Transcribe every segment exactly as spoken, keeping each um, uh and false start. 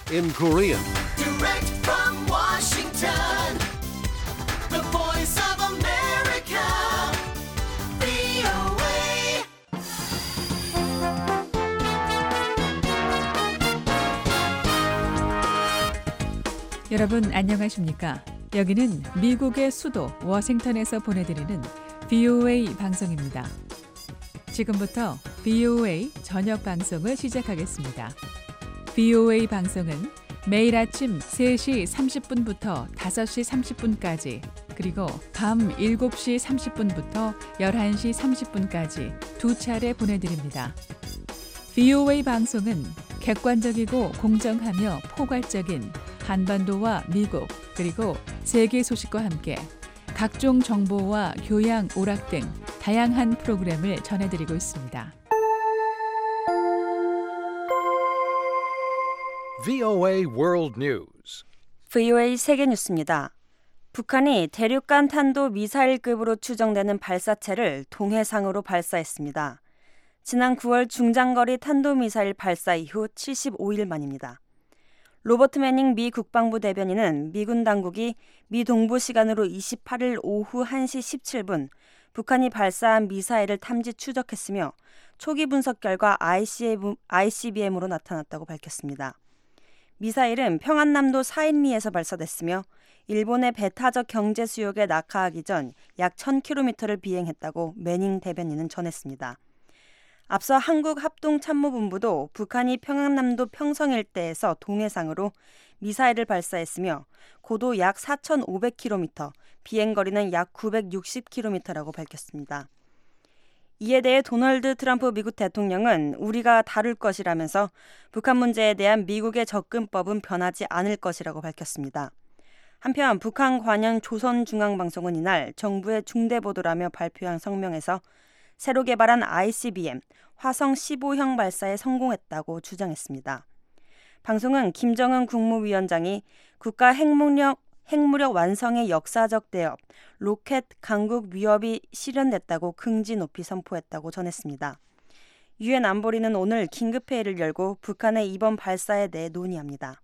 in Korean. Direct from Washington, the voice of America, 브이오에이. 여러분 안녕하십니까? 여기는 미국의 수도 워싱턴에서 보내드리는 브이오에이 방송입니다. 지금부터 브이오에이 저녁 방송을 시작하겠습니다. 브이오에이 방송은 매일 아침 세 시 삼십 분부터 다섯 시 삼십 분까지 그리고 밤 일곱 시 삼십 분부터 열한 시 삼십 분까지 두 차례 보내드립니다. 브이오에이 방송은 객관적이고 공정하며 포괄적인 한반도와 미국 그리고 세계 소식과 함께 각종 정보와 교양, 오락 등 다양한 프로그램을 전해드리고 있습니다. 브이오에이 World News. 브이오에이 세계 뉴스입니다. 북한이 대륙간 탄도 미사일급으로 추정되는 발사체를 동해상으로 발사했습니다. 지난 구월 중장거리 탄도미사일 발사 이후 칠십오 일 만입니다. 로버트 매닝 미 국방부 대변인은 미군 당국이 미 동부 시간으로 이십팔 일 오후 한 시 십칠 분 북한이 발사한 미사일을 탐지 추적했으며 초기 분석 결과 아이씨비엠으로 나타났다고 밝혔습니다. 미사일은 평안남도 사인리에서 발사됐으며 일본의 배타적 경제 수역에 낙하하기 전 약 천 킬로미터를 비행했다고 매닝 대변인은 전했습니다. 앞서 한국합동참모본부도 북한이 평안남도 평성 일대에서 동해상으로 미사일을 발사했으며 고도 약 사천오백 킬로미터, 비행거리는 약 구백육십 킬로미터라고 밝혔습니다. 이에 대해 도널드 트럼프 미국 대통령은 우리가 다룰 것이라면서 북한 문제에 대한 미국의 접근법은 변하지 않을 것이라고 밝혔습니다. 한편 북한 관영 조선중앙방송은 이날 정부의 중대보도라며 발표한 성명에서 새로 개발한 아이씨비엠 화성 십오형 발사에 성공했다고 주장했습니다. 방송은 김정은 국무위원장이 국가 핵무력, 핵무력 완성의 역사적 대업, 로켓 강국 위협이 실현됐다고 긍지 높이 선포했다고 전했습니다. 유엔 안보리는 오늘 긴급회의를 열고 북한의 이번 발사에 대해 논의합니다.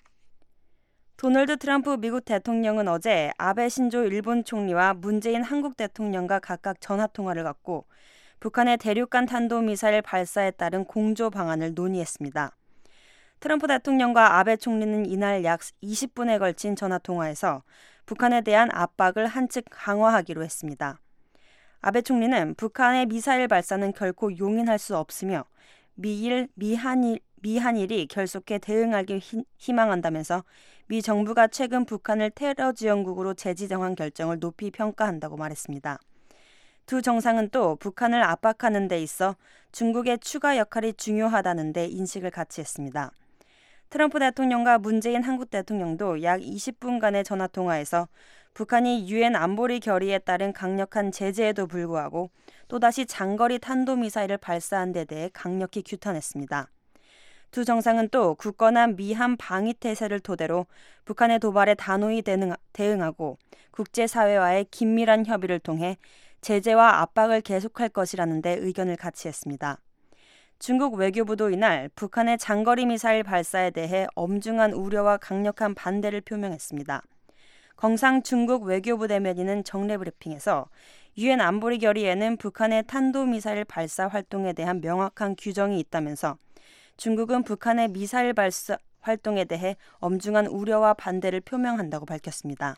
도널드 트럼프 미국 대통령은 어제 아베 신조 일본 총리와 문재인 한국 대통령과 각각 전화통화를 갖고 북한의 대륙간 탄도미사일 발사에 따른 공조 방안을 논의했습니다. 트럼프 대통령과 아베 총리는 이날 약 이십 분에 걸친 전화통화에서 북한에 대한 압박을 한층 강화하기로 했습니다. 아베 총리는 북한의 미사일 발사는 결코 용인할 수 없으며 미일, 미한일, 미한일이 결속해 대응하길 희, 희망한다면서 미 정부가 최근 북한을 테러 지원국으로 재지정한 결정을 높이 평가한다고 말했습니다. 두 정상은 또 북한을 압박하는 데 있어 중국의 추가 역할이 중요하다는 데 인식을 같이 했습니다. 트럼프 대통령과 문재인 한국 대통령도 약 이십 분간의 전화통화에서 북한이 유엔 안보리 결의에 따른 강력한 제재에도 불구하고 또다시 장거리 탄도미사일을 발사한 데 대해 강력히 규탄했습니다. 두 정상은 또 굳건한 미한 방위태세를 토대로 북한의 도발에 단호히 대응하고 국제사회와의 긴밀한 협의를 통해 제재와 압박을 계속할 것이라는 데 의견을 같이 했습니다. 중국 외교부도 이날 북한의 장거리 미사일 발사에 대해 엄중한 우려와 강력한 반대를 표명했습니다. 경상 중국 외교부 대변인은 정례 브리핑에서 유엔 안보리 결의에는 북한의 탄도미사일 발사 활동에 대한 명확한 규정이 있다면서 중국은 북한의 미사일 발사 활동에 대해 엄중한 우려와 반대를 표명한다고 밝혔습니다.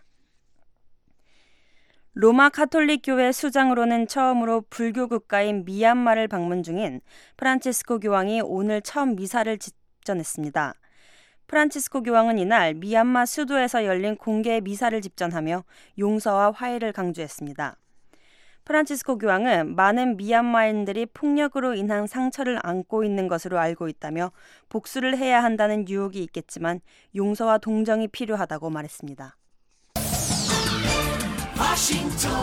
로마 가톨릭 교회 수장으로는 처음으로 불교 국가인 미얀마를 방문 중인 프란치스코 교황이 오늘 처음 미사를 집전했습니다. 프란치스코 교황은 이날 미얀마 수도에서 열린 공개 미사를 집전하며 용서와 화해를 강조했습니다. 프란치스코 교황은 많은 미얀마인들이 폭력으로 인한 상처를 안고 있는 것으로 알고 있다며 복수를 해야 한다는 유혹이 있겠지만 용서와 동정이 필요하다고 말했습니다. 워싱턴,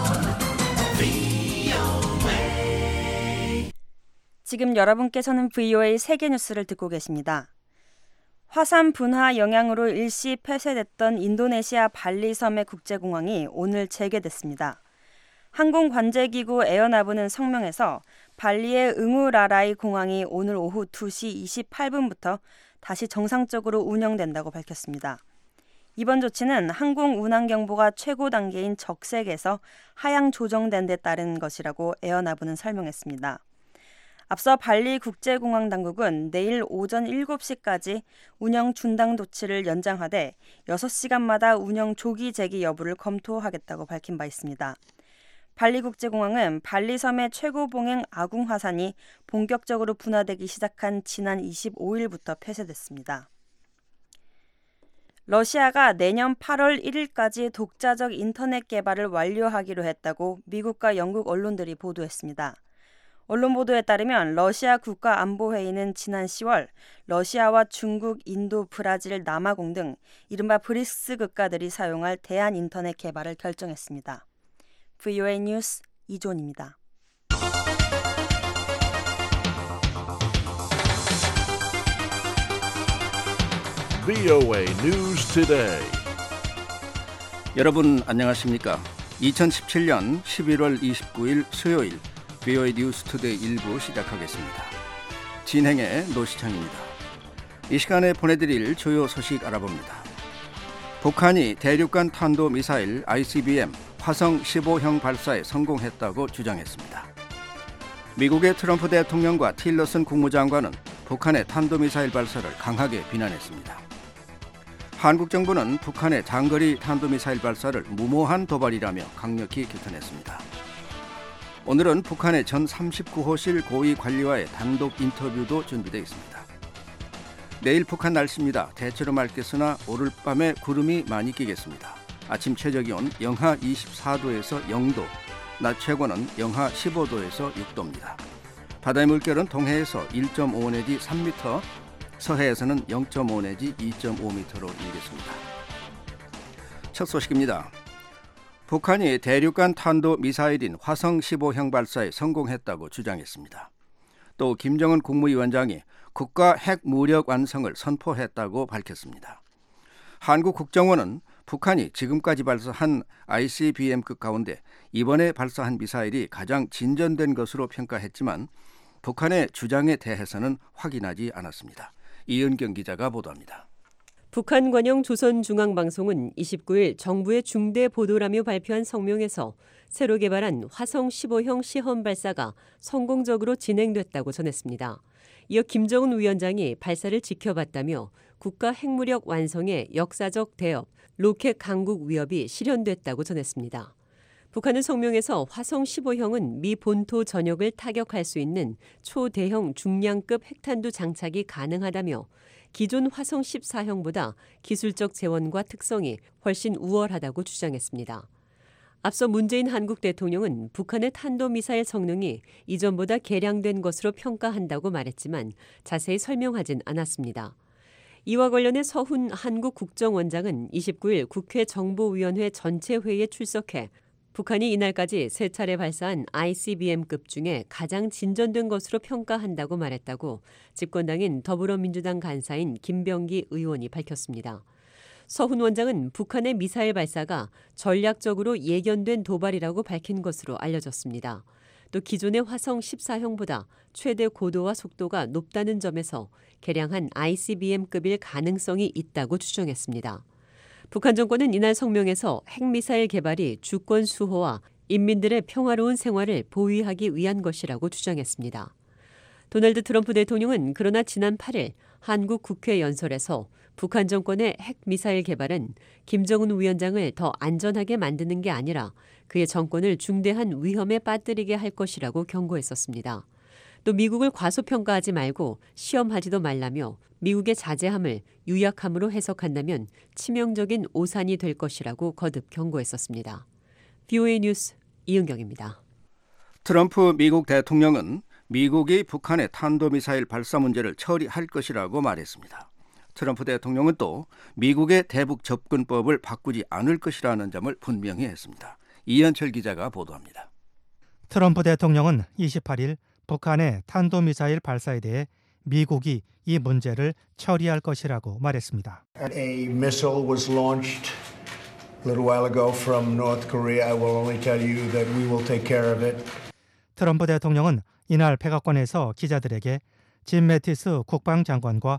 브이오에이. 지금 여러분께서는 브이오에이 세계 뉴스를 듣고 계십니다. 화산 분화 영향으로 일시 폐쇄됐던 인도네시아 발리 섬의 국제공항이 오늘 재개됐습니다. 항공관제기구 에어나브는 성명에서 발리의 응우라라이 공항이 오늘 오후 두 시 이십팔 분부터 다시 정상적으로 운영된다고 밝혔습니다. 이번 조치는 항공 운항 경보가 최고 단계인 적색에서 하향 조정된 데 따른 것이라고 에어나브는 설명했습니다. 앞서 발리 국제공항 당국은 내일 오전 일곱 시까지 운영 중단 조치를 연장하되 여섯 시간마다 운영 조기 재개 여부를 검토하겠다고 밝힌 바 있습니다. 발리 국제공항은 발리 섬의 최고 봉행 아궁 화산이 본격적으로 분화되기 시작한 지난 이십오일부터 폐쇄됐습니다. 러시아가 내년 팔월 일일까지 독자적 인터넷 개발을 완료하기로 했다고 미국과 영국 언론들이 보도했습니다. 언론 보도에 따르면 러시아 국가안보회의는 지난 시월 러시아와 중국, 인도, 브라질, 남아공 등 이른바 브릭스 국가들이 사용할 대한 인터넷 개발을 결정했습니다. 브이오에이 뉴스 이존입니다. 브이오에이 News Today. 여러분 안녕하십니까? 이천십칠년 십일월 이십구일 수요일 브이오에이 뉴스 투데이 일부 시작하겠습니다. 진행의 노시창입니다. 이 시간에 보내드릴 주요 소식 알아봅니다. 북한이 대륙간 탄도미사일 아이씨비엠 화성 십오형 발사에 성공했다고 주장했습니다. 미국의 트럼프 대통령과 틸러슨 국무장관은 북한의 탄도미사일 발사를 강하게 비난했습니다. 한국 정부는 북한의 장거리 탄도미사일 발사를 무모한 도발이라며 강력히 규탄했습니다. 오늘은 북한의 전 삼십구호실 고위 관리와의 단독 인터뷰도 준비되어 있습니다. 내일 북한 날씨입니다. 대체로 맑겠으나 오늘밤에 구름이 많이 끼겠습니다. 아침 최저기온 영하 이십사도에서 영도, 낮 최고는 영하 십오도에서 육도입니다. 바다의 물결은 동해에서 일점오 내지 삼 미터, 서해에서는 영점오 내지 이점오 미터로 일겠습니다. 첫 소식입니다. 북한이 대륙간 탄도미사일인 화성 십오형 발사에 성공했다고 주장했습니다. 또 김정은 국무위원장이 국가 핵 무력 완성을 선포했다고 밝혔습니다. 한국 국정원은 북한이 지금까지 발사한 아이씨비엠급 가운데 이번에 발사한 미사일이 가장 진전된 것으로 평가했지만 북한의 주장에 대해서는 확인하지 않았습니다. 이은경 기자가 보도합니다. 북한 관영 조선중앙방송은 이십구일 정부의 중대 보도라며 발표한 성명에서 새로 개발한 화성 십오형 시험 발사가 성공적으로 진행됐다고 전했습니다. 이어 김정은 위원장이 발사를 지켜봤다며 국가 핵무력 완성의 역사적 대업, 로켓 강국 위협이 실현됐다고 전했습니다. 북한은 성명에서 화성 십오형은 미 본토 전역을 타격할 수 있는 초대형 중량급 핵탄두 장착이 가능하다며 기존 화성 십사형보다 기술적 재원과 특성이 훨씬 우월하다고 주장했습니다. 앞서 문재인 한국 대통령은 북한의 탄도미사일 성능이 이전보다 개량된 것으로 평가한다고 말했지만 자세히 설명하진 않았습니다. 이와 관련해 서훈 한국 국정원장은 이십구일 국회 정보위원회 전체 회의에 출석해 북한이 이날까지 세 차례 발사한 아이씨비엠급 중에 가장 진전된 것으로 평가한다고 말했다고 집권당인 더불어민주당 간사인 김병기 의원이 밝혔습니다. 서훈 원장은 북한의 미사일 발사가 전략적으로 예견된 도발이라고 밝힌 것으로 알려졌습니다. 또 기존의 화성 십사형보다 최대 고도와 속도가 높다는 점에서 개량한 아이씨비엠급일 가능성이 있다고 추정했습니다. 북한 정권은 이날 성명에서 핵미사일 개발이 주권 수호와 인민들의 평화로운 생활을 보위하기 위한 것이라고 주장했습니다. 도널드 트럼프 대통령은 그러나 지난 팔일 한국 국회 연설에서 북한 정권의 핵미사일 개발은 김정은 위원장을 더 안전하게 만드는 게 아니라 그의 정권을 중대한 위험에 빠뜨리게 할 것이라고 경고했었습니다. 또 미국을 과소평가하지 말고 시험하지도 말라며 미국의 자제함을 유약함으로 해석한다면 치명적인 오산이 될 것이라고 거듭 경고했었습니다. 브이오에이 뉴스 이은경입니다. 트럼프 미국 대통령은 미국이 북한의 탄도미사일 발사 문제를 처리할 것이라고 말했습니다. 트럼프 대통령은 또 미국의 대북 접근법을 바꾸지 않을 것이라는 점을 분명히 했습니다. 이현철 기자가 보도합니다. 트럼프 대통령은 이십팔일 북한의 탄도미사일 발사에 대해 미국이 이 문제를 처리할 것이라고 말했습니다. A missile was launched a little while ago from North Korea. I will only tell you that we will take care of it. 트럼프 대통령은 이날 백악관에서 기자들에게 짐 매티스 국방장관과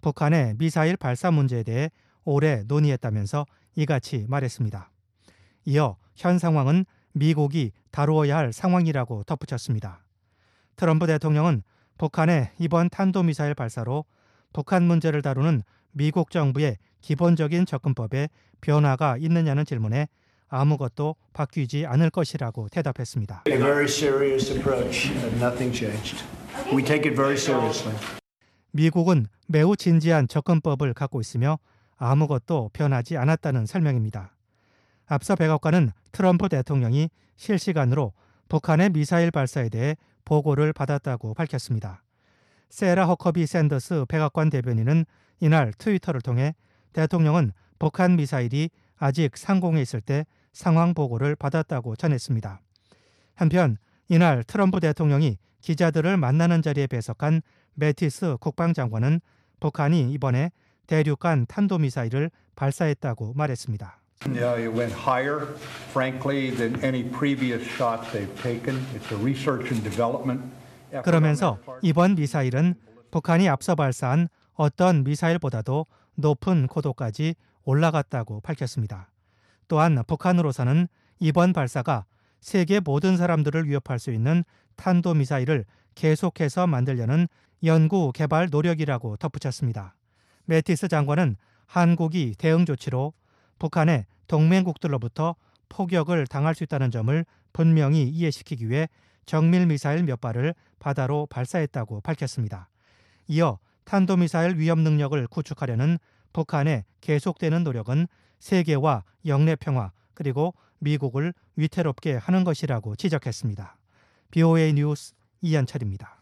북한의 미사일 발사 문제에 대해 오래 논의했다면서 이같이 말했습니다. 이어 현 상황은 미국이 다루어야 할 상황이라고 덧붙였습니다. 트럼프 대통령은 북한의 이번 탄도미사일 발사로 북한 문제를 다루는 미국 정부의 기본적인 접근법에 변화가 있느냐는 질문에 아무것도 바뀌지 않을 것이라고 대답했습니다. A very serious approach. Nothing changed. We take it very seriously. 미국은 매우 진지한 접근법을 갖고 있으며 아무것도 변하지 않았다는 설명입니다. 앞서 백악관은 트럼프 대통령이 실시간으로 북한의 미사일 발사에 대해 보고를 받았다고 밝혔습니다. 세라 허커비 샌더스 백악관 대변인은 이날 트위터를 통해 대통령은 북한 미사일이 아직 상공에 있을 때 상황 보고를 받았다고 전했습니다. 한편 이날 트럼프 대통령이 기자들을 만나는 자리에 배석한 매티스 국방장관은 북한이 이번에 대륙간 탄도미사일을 발사했다고 말했습니다. Yeah, it went higher, frankly, than any previous shot they've taken. It's a research and development. 그러면서 이번 미사일은 북한이 앞서 발사한 어떤 미사일보다도 높은 고도까지 올라갔다고 밝혔습니다. 또한 북한으로서는 이번 발사가 세계 모든 사람들을 위협할 수 있는 탄도미사일을 계속해서 만들려는 연구 개발 노력이라고 덧붙였습니다. 매티스 장관은 한국이 대응 조치로 북한의 동맹국들로부터 포격을 당할 수 있다는 점을 분명히 이해시키기 위해 정밀 미사일 몇 발을 바다로 발사했다고 밝혔습니다. 이어 탄도미사일 위협 능력을 구축하려는 북한의 계속되는 노력은 세계와 영내 평화 그리고 미국을 위태롭게 하는 것이라고 지적했습니다. 비오에이 뉴스 이한철입니다.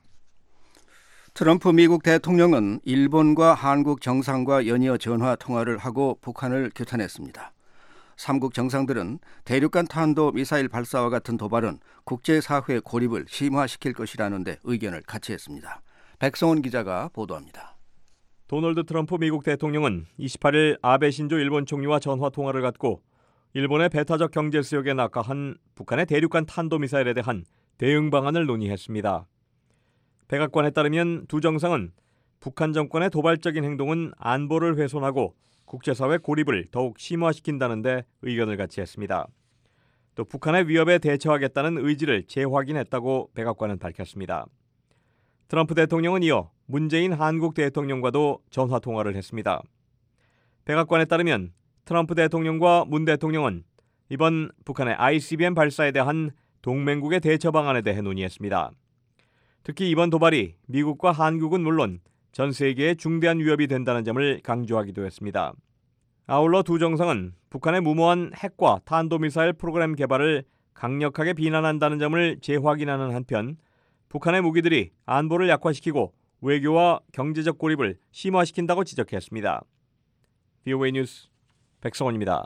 트럼프 미국 대통령은 일본과 한국 정상과 연이어 전화 통화를 하고 북한을 규탄했습니다. 삼국 정상들은 대륙간 탄도 미사일 발사와 같은 도발은 국제사회 고립을 심화시킬 것이라는 데 의견을 같이 했습니다. 백성원 기자가 보도합니다. 도널드 트럼프 미국 대통령은 이십팔 일 아베 신조 일본 총리와 전화 통화를 갖고 일본의 배타적 경제 수역에 낙하한 북한의 대륙간 탄도미사일에 대한 대응 방안을 논의했습니다. 백악관에 따르면 두 정상은 북한 정권의 도발적인 행동은 안보를 훼손하고 국제사회 고립을 더욱 심화시킨다는 데 의견을 같이 했습니다. 또 북한의 위협에 대처하겠다는 의지를 재확인했다고 백악관은 밝혔습니다. 트럼프 대통령은 이어 문재인 한국 대통령과도 전화 통화를 했습니다. 백악관에 따르면 트럼프 대통령과 문 대통령은 이번 북한의 아이씨비엠 발사에 대한 동맹국의 대처 방안에 대해 논의했습니다. 특히 이번 도발이 미국과 한국은 물론 전 세계에 중대한 위협이 된다는 점을 강조하기도 했습니다. 아울러 두 정상은 북한의 무모한 핵과 탄도미사일 프로그램 개발을 강력하게 비난한다는 점을 재확인하는 한편 북한의 무기들이 안보를 약화시키고 외교와 경제적 고립을 심화시킨다고 지적했습니다. 비오에이 뉴스 백성원입니다.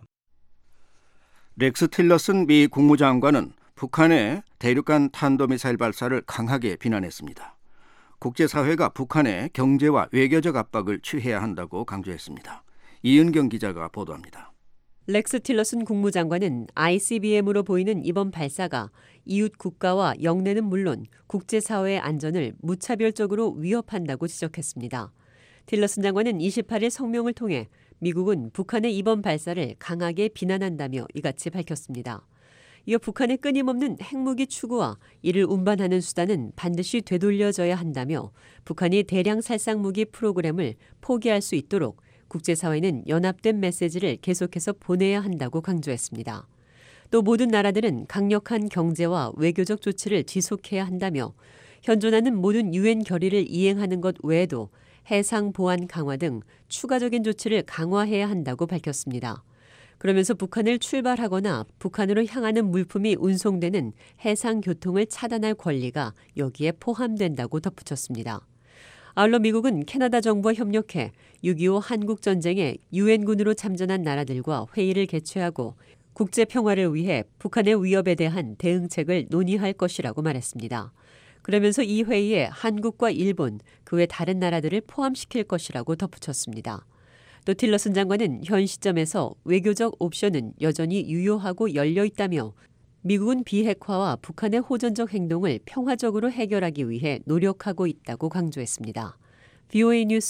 렉스 틸러슨 미 국무장관은 북한의 대륙간 탄도미사일 발사를 강하게 비난했습니다. 국제사회가 북한의 경제와 외교적 압박을 취해야 한다고 강조했습니다. 이은경 기자가 보도합니다. 렉스 틸러슨 국무장관은 아이씨비엠으로 보이는 이번 발사가 이웃 국가와 영내는 물론 국제사회의 안전을 무차별적으로 위협한다고 지적했습니다. 틸러슨 장관은 이십팔 일 성명을 통해 미국은 북한의 이번 발사를 강하게 비난한다며 이같이 밝혔습니다. 이어 북한의 끊임없는 핵무기 추구와 이를 운반하는 수단은 반드시 되돌려져야 한다며 북한이 대량 살상 무기 프로그램을 포기할 수 있도록 국제사회는 연합된 메시지를 계속해서 보내야 한다고 강조했습니다. 또 모든 나라들은 강력한 경제와 외교적 조치를 지속해야 한다며 현존하는 모든 유엔 결의를 이행하는 것 외에도 해상 보안 강화 등 추가적인 조치를 강화해야 한다고 밝혔습니다. 그러면서 북한을 출발하거나 북한으로 향하는 물품이 운송되는 해상 교통을 차단할 권리가 여기에 포함된다고 덧붙였습니다. 아울러 미국은 캐나다 정부와 협력해 육이오 한국전쟁에 유엔군으로 참전한 나라들과 회의를 개최하고 국제 평화를 위해 북한의 위협에 대한 대응책을 논의할 것이라고 말했습니다. 그러면서 이 회의에 한국과 일본, 그 외 다른 나라들을 포함시킬 것이라고 덧붙였습니다. 또 틸러슨 장관은 현 시점에서 외교적 옵션은 여전히 유효하고 열려 있다며 미국은 비핵화와 북한의 호전적 행동을 평화적으로 해결하기 위해 노력하고 있다고 강조했습니다. 비오에이 뉴스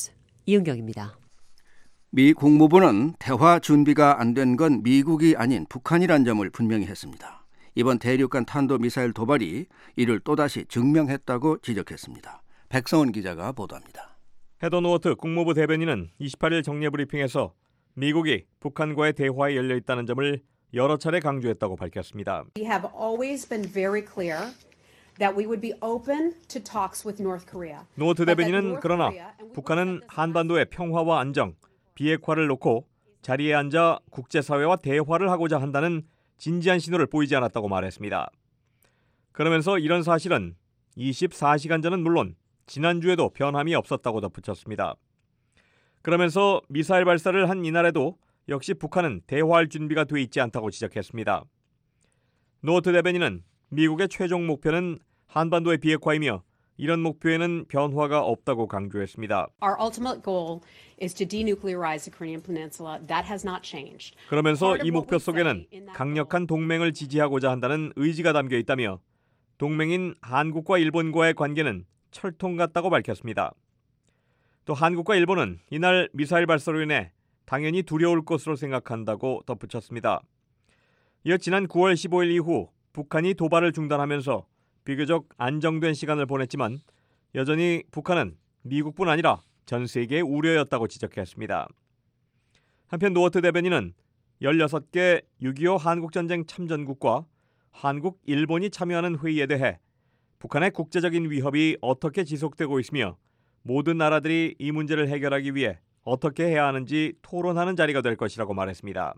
이은경입니다. 미 국무부는 대화 준비가 안 된 건 미국이 아닌 북한이란 점을 분명히 했습니다. 이번 대륙간 탄도미사일 도발이 이를 또다시 증명했다고 지적했습니다. 백성원 기자가 보도합니다. 헤더 노어트 국무부 대변인은 이십팔 일 정례 브리핑에서 미국이 북한과의 대화에 열려 있다는 점을 여러 차례 강조했다고 밝혔습니다. We have always been very clear that we would be open to talks with North Korea. 노어트 대변인은 그러나 북한은 한반도의 평화와 안정, 비핵화를 놓고 자리에 앉아 국제사회와 대화를 하고자 한다는 진지한 신호를 보이지 않았다고 말했습니다. 그러면서 이런 사실은 이십사 시간 전은 물론 지난주에도 변함이 없었다고 덧붙였습니다. 그러면서 미사일 발사를 한 이날에도 역시 북한은 대화할 준비가 돼 있지 않다고 지적했습니다. 노어트 대변인은 미국의 최종 목표는 한반도의 비핵화이며 이런 목표에는 변화가 없다고 강조했습니다. Our ultimate goal is to denuclearize the Korean Peninsula. That has not changed. 그러면서 이 목표 속에는 강력한 동맹을 지지하고자 한다는 의지가 담겨 있다며 동맹인 한국과 일본과의 관계는 철통 같다고 밝혔습니다. 또 한국과 일본은 이날 미사일 발사로 인해 당연히 두려울 것으로 생각한다고 덧붙였습니다. 이어 지난 구월 십오일 이후 북한이 도발을 중단하면서 비교적 안정된 시간을 보냈지만 여전히 북한은 미국뿐 아니라 전 세계의 우려였다고 지적했습니다. 한편 노어트 대변인은 열여섯 개 육이오 한국전쟁 참전국과 한국, 일본이 참여하는 회의에 대해 북한의 국제적인 위협이 어떻게 지속되고 있으며 모든 나라들이 이 문제를 해결하기 위해 어떻게 해야 하는지 토론하는 자리가 될 것이라고 말했습니다.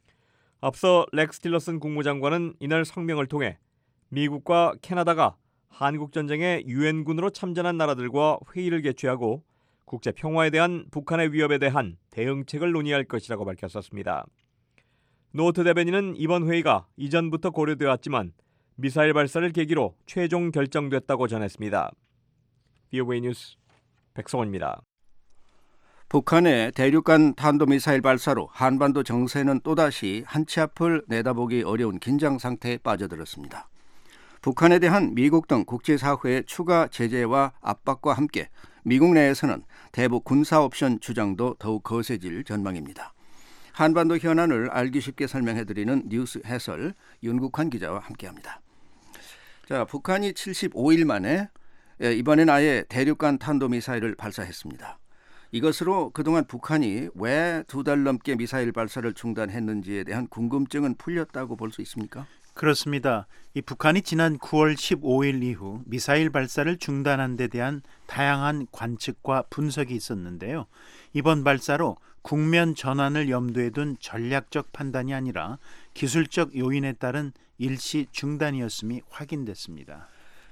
앞서 렉스 틸러슨 국무장관은 이날 성명을 통해 미국과 캐나다가 한국전쟁에 유엔군으로 참전한 나라들과 회의를 개최하고 국제 평화에 대한 북한의 위협에 대한 대응책을 논의할 것이라고 밝혔었습니다. 노어트 대변인은 이번 회의가 이전부터 고려되어 왔지만 미사일 발사를 계기로 최종 결정됐다고 전했습니다. 비오에이 뉴스 백성원입니다. 북한의 대륙간 탄도미사일 발사로 한반도 정세는 또다시 한 치 앞을 내다보기 어려운 긴장 상태에 빠져들었습니다. 북한에 대한 미국 등 국제사회의 추가 제재와 압박과 함께 미국 내에서는 대북 군사 옵션 주장도 더욱 거세질 전망입니다. 한반도 현안을 알기 쉽게 설명해드리는 뉴스 해설 윤국환 기자와 함께합니다. 자, 북한이 칠십오 일 만에 이번엔 아예 대륙간 탄도미사일을 발사했습니다. 이것으로 그동안 북한이 왜 두 달 넘게 미사일 발사를 중단했는지에 대한 궁금증은 풀렸다고 볼 수 있습니까? 그렇습니다. 이 북한이 지난 구월 십오일 이후 미사일 발사를 중단한 데 대한 다양한 관측과 분석이 있었는데요. 이번 발사로 국면 전환을 염두에 둔 전략적 판단이 아니라 기술적 요인에 따른 일시 중단이었음이 확인됐습니다.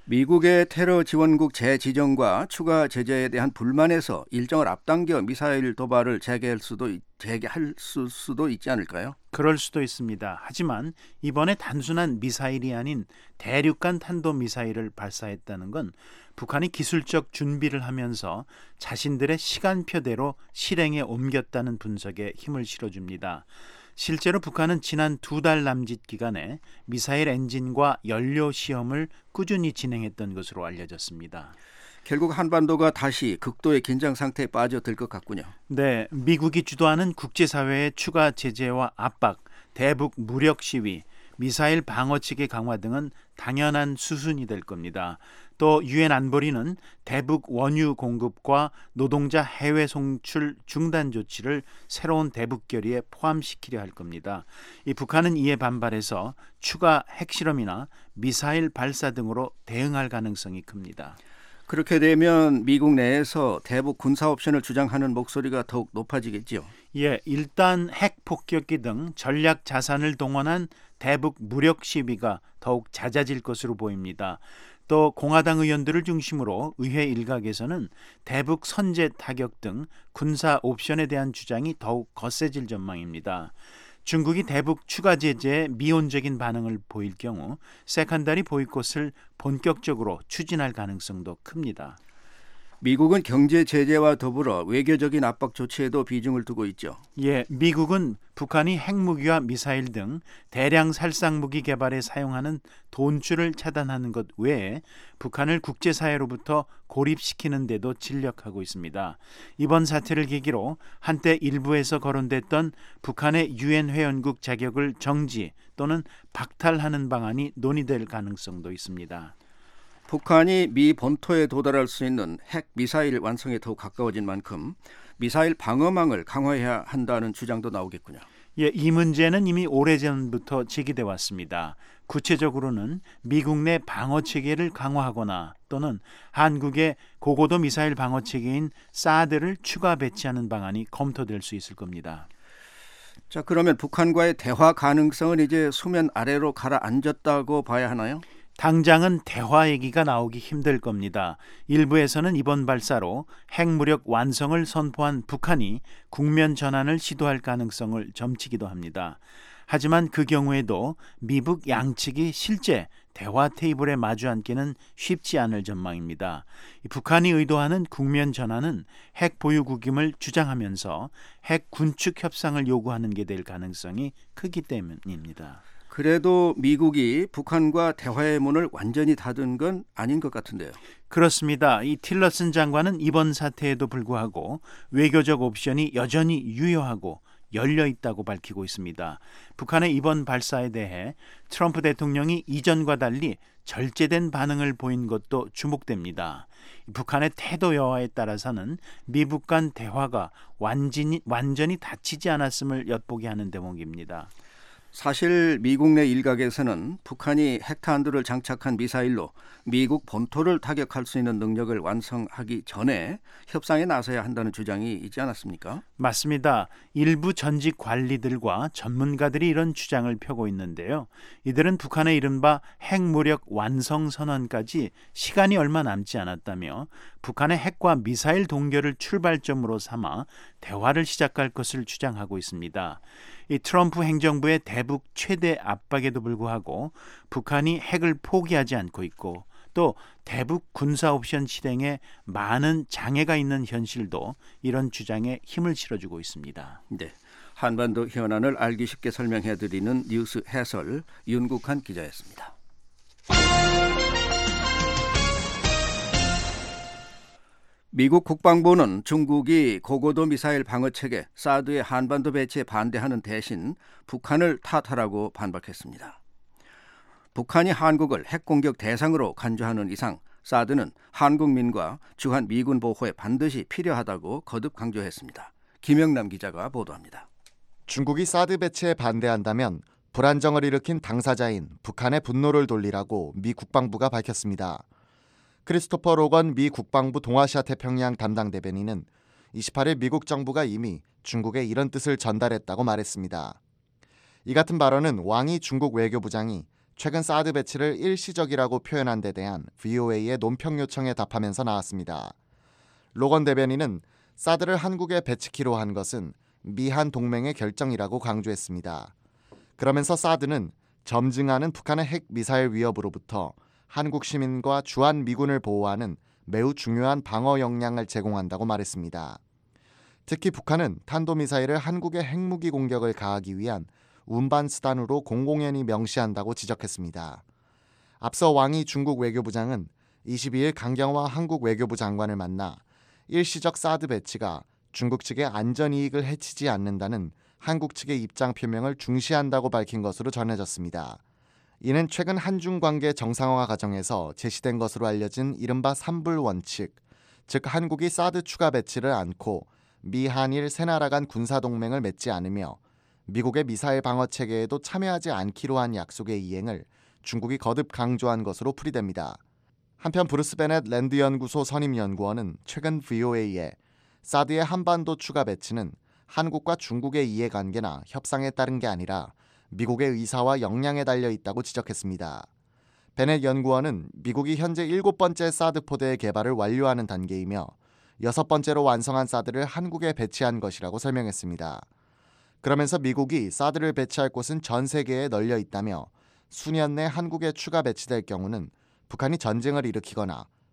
미국의 테러 지원국 재지정과 추가 제재에 대한 불만에서 일정을 앞당겨 미사일 도발을 재개할 수도, 재개할 수도 있지 않을까요? 그럴 수도 있습니다. 하지만 이번에 단순한 미사일이 아닌 대륙간 탄도미사일을 발사했다는 건 북한이 기술적 준비를 하면서 자신들의 시간표대로 실행에 옮겼다는 분석에 힘을 실어줍니다. 실제로 북한은 지난 두 달 남짓 기간에 미사일 엔진과 연료 시험을 꾸준히 진행했던 것으로 알려졌습니다. 결국 한반도가 다시 극도의 긴장 상태에 빠져들 것 같군요. 네, 미국이 주도하는 국제사회의 추가 제재와 압박, 대북 무력 시위, 미사일 방어체계 강화 등은 당연한 수순이 될 겁니다. 또 유엔 안보리는 대북 원유 공급과 노동자 해외 송출 중단 조치를 새로운 대북 결의에 포함시키려 할 겁니다. 이 북한은 이에 반발해서 추가 핵실험이나 미사일 발사 등으로 대응할 가능성이 큽니다. 그렇게 되면 미국 내에서 대북 군사 옵션을 주장하는 목소리가 더욱 높아지겠지요. 예, 일단 핵 폭격기 등 전략 자산을 동원한 대북 무력 시위가 더욱 잦아질 것으로 보입니다. 또 공화당 의원들을 중심으로 의회 일각에서는 대북 선제 타격 등 군사 옵션에 대한 주장이 더욱 거세질 전망입니다. 중국이 대북 추가 제재에 미온적인 반응을 보일 경우 세컨다리 보이콧을 본격적으로 추진할 가능성도 큽니다. 미국은 경제 제재와 더불어 외교적인 압박 조치에도 비중을 두고 있죠. 예, 미국은 북한이 핵무기와 미사일 등 대량 살상무기 개발에 사용하는 돈줄을 차단하는 것 외에 북한을 국제사회로부터 고립시키는 데도 진력하고 있습니다. 이번 사태를 계기로 한때 일부에서 거론됐던 북한의 유엔 회원국 자격을 정지 또는 박탈하는 방안이 논의될 가능성도 있습니다. 북한이 미 본토에 도달할 수 있는 핵 미사일 완성에 더 가까워진 만큼 미사일 방어망을 강화해야 한다는 주장도 나오겠군요. 예, 이 문제는 이미 오래전부터 제기돼 왔습니다. 구체적으로는 미국 내 방어 체계를 강화하거나 또는 한국의 고고도 미사일 방어 체계인 사드를 추가 배치하는 방안이 검토될 수 있을 겁니다. 자, 그러면 북한과의 대화 가능성은 이제 수면 아래로 가라앉았다고 봐야 하나요? 당장은 대화 얘기가 나오기 힘들 겁니다. 일부에서는 이번 발사로 핵무력 완성을 선포한 북한이 국면 전환을 시도할 가능성을 점치기도 합니다. 하지만 그 경우에도 미북 양측이 실제 대화 테이블에 마주 앉기는 쉽지 않을 전망입니다. 북한이 의도하는 국면 전환은 핵 보유국임을 주장하면서 핵 군축 협상을 요구하는 게 될 가능성이 크기 때문입니다. 그래도 미국이 북한과 대화의 문을 완전히 닫은 건 아닌 것 같은데요. 그렇습니다. 이 틸러슨 장관은 이번 사태에도 불구하고 외교적 옵션이 여전히 유효하고 열려 있다고 밝히고 있습니다. 북한의 이번 발사에 대해 트럼프 대통령이 이전과 달리 절제된 반응을 보인 것도 주목됩니다. 북한의 태도 여하에 따라서는 미북 간 대화가 완전히, 완전히 닫히지 않았음을 엿보게 하는 대목입니다. 사실 미국 내 일각에서는 북한이 핵탄두를 장착한 미사일로 미국 본토를 타격할 수 있는 능력을 완성하기 전에 협상에 나서야 한다는 주장이 있지 않았습니까? 맞습니다. 일부 전직 관리들과 전문가들이 이런 주장을 펴고 있는데요. 이들은 북한의 이른바 핵무력 완성 선언까지 시간이 얼마 남지 않았다며 북한의 핵과 미사일 동결을 출발점으로 삼아 대화를 시작할 것을 주장하고 있습니다. 이 트럼프 행정부의 대북 최대 압박에도 불구하고 북한이 핵을 포기하지 않고 있고 또 대북 군사 옵션 실행에 많은 장애가 있는 현실도 이런 주장에 힘을 실어주고 있습니다. 네, 한반도 현안을 알기 쉽게 설명해드리는 뉴스 해설 윤국한 기자였습니다. 미국 국방부는 중국이 고고도 미사일 방어체계 사드의 한반도 배치에 반대하는 대신 북한을 탓하라고 반박했습니다. 북한이 한국을 핵공격 대상으로 간주하는 이상 사드는 한국민과 주한 미군 보호에 반드시 필요하다고 거듭 강조했습니다. 김영남 기자가 보도합니다. 중국이 사드 배치에 반대한다면 불안정을 일으킨 당사자인 북한의 분노를 돌리라고 미 국방부가 밝혔습니다. 크리스토퍼 로건 미 국방부 동아시아 태평양 담당 대변인은 이십팔 일 미국 정부가 이미 중국에 이런 뜻을 전달했다고 말했습니다. 이 같은 발언은 왕이 중국 외교부장이 최근 사드 배치를 일시적이라고 표현한 데 대한 브이오에이의 논평 요청에 답하면서 나왔습니다. 로건 대변인은 사드를 한국에 배치키로 한 것은 미한 동맹의 결정이라고 강조했습니다. 그러면서 사드는 점증하는 북한의 핵 미사일 위협으로부터 한국 시민과 주한 미군을 보호하는 매우 중요한 방어 역량을 제공한다고 말했습니다. 특히 북한은 탄도미사일을 한국의 핵무기 공격을 가하기 위한 운반 수단으로 공공연히 명시한다고 지적했습니다. 앞서 왕이 중국 외교부장은 이십이 일 강경화 한국 외교부 장관을 만나 일시적 사드 배치가 중국 측의 안전이익을 해치지 않는다는 한국 측의 입장 표명을 중시한다고 밝힌 것으로 전해졌습니다. 이는 최근 한중 관계 정상화 과정에서 제시된 것으로 알려진 이른바 삼불 원칙, 즉 한국이 사드 추가 배치를 않고 미, 한일 세 나라 간 군사동맹을 맺지 않으며 미국의 미사일 방어 체계에도 참여하지 않기로 한 약속의 이행을 중국이 거듭 강조한 것으로 풀이됩니다. 한편 브루스 베넷 랜드 연구소 선임 연구원은 최근 브이오에이에 사드의 한반도 추가 배치는 한국과 중국의 이해관계나 협상에 따른 게 아니라 미국의 의사와 역량에 달려 있다고 지적했습니다. 베넷 연구원은 미국이 현재 일곱 번째 사드 포대의 개발을 완료하는 단계이며 여섯 번째로 완성한 사드를 한국에 배치한 것이라고 설명했습니다. 그러면서 미국이 사드를 배치할 곳은 전 세계에 널려 있다며 수년 내 한국에 추가 배치될 경우는 북한이 전쟁을 일으키거나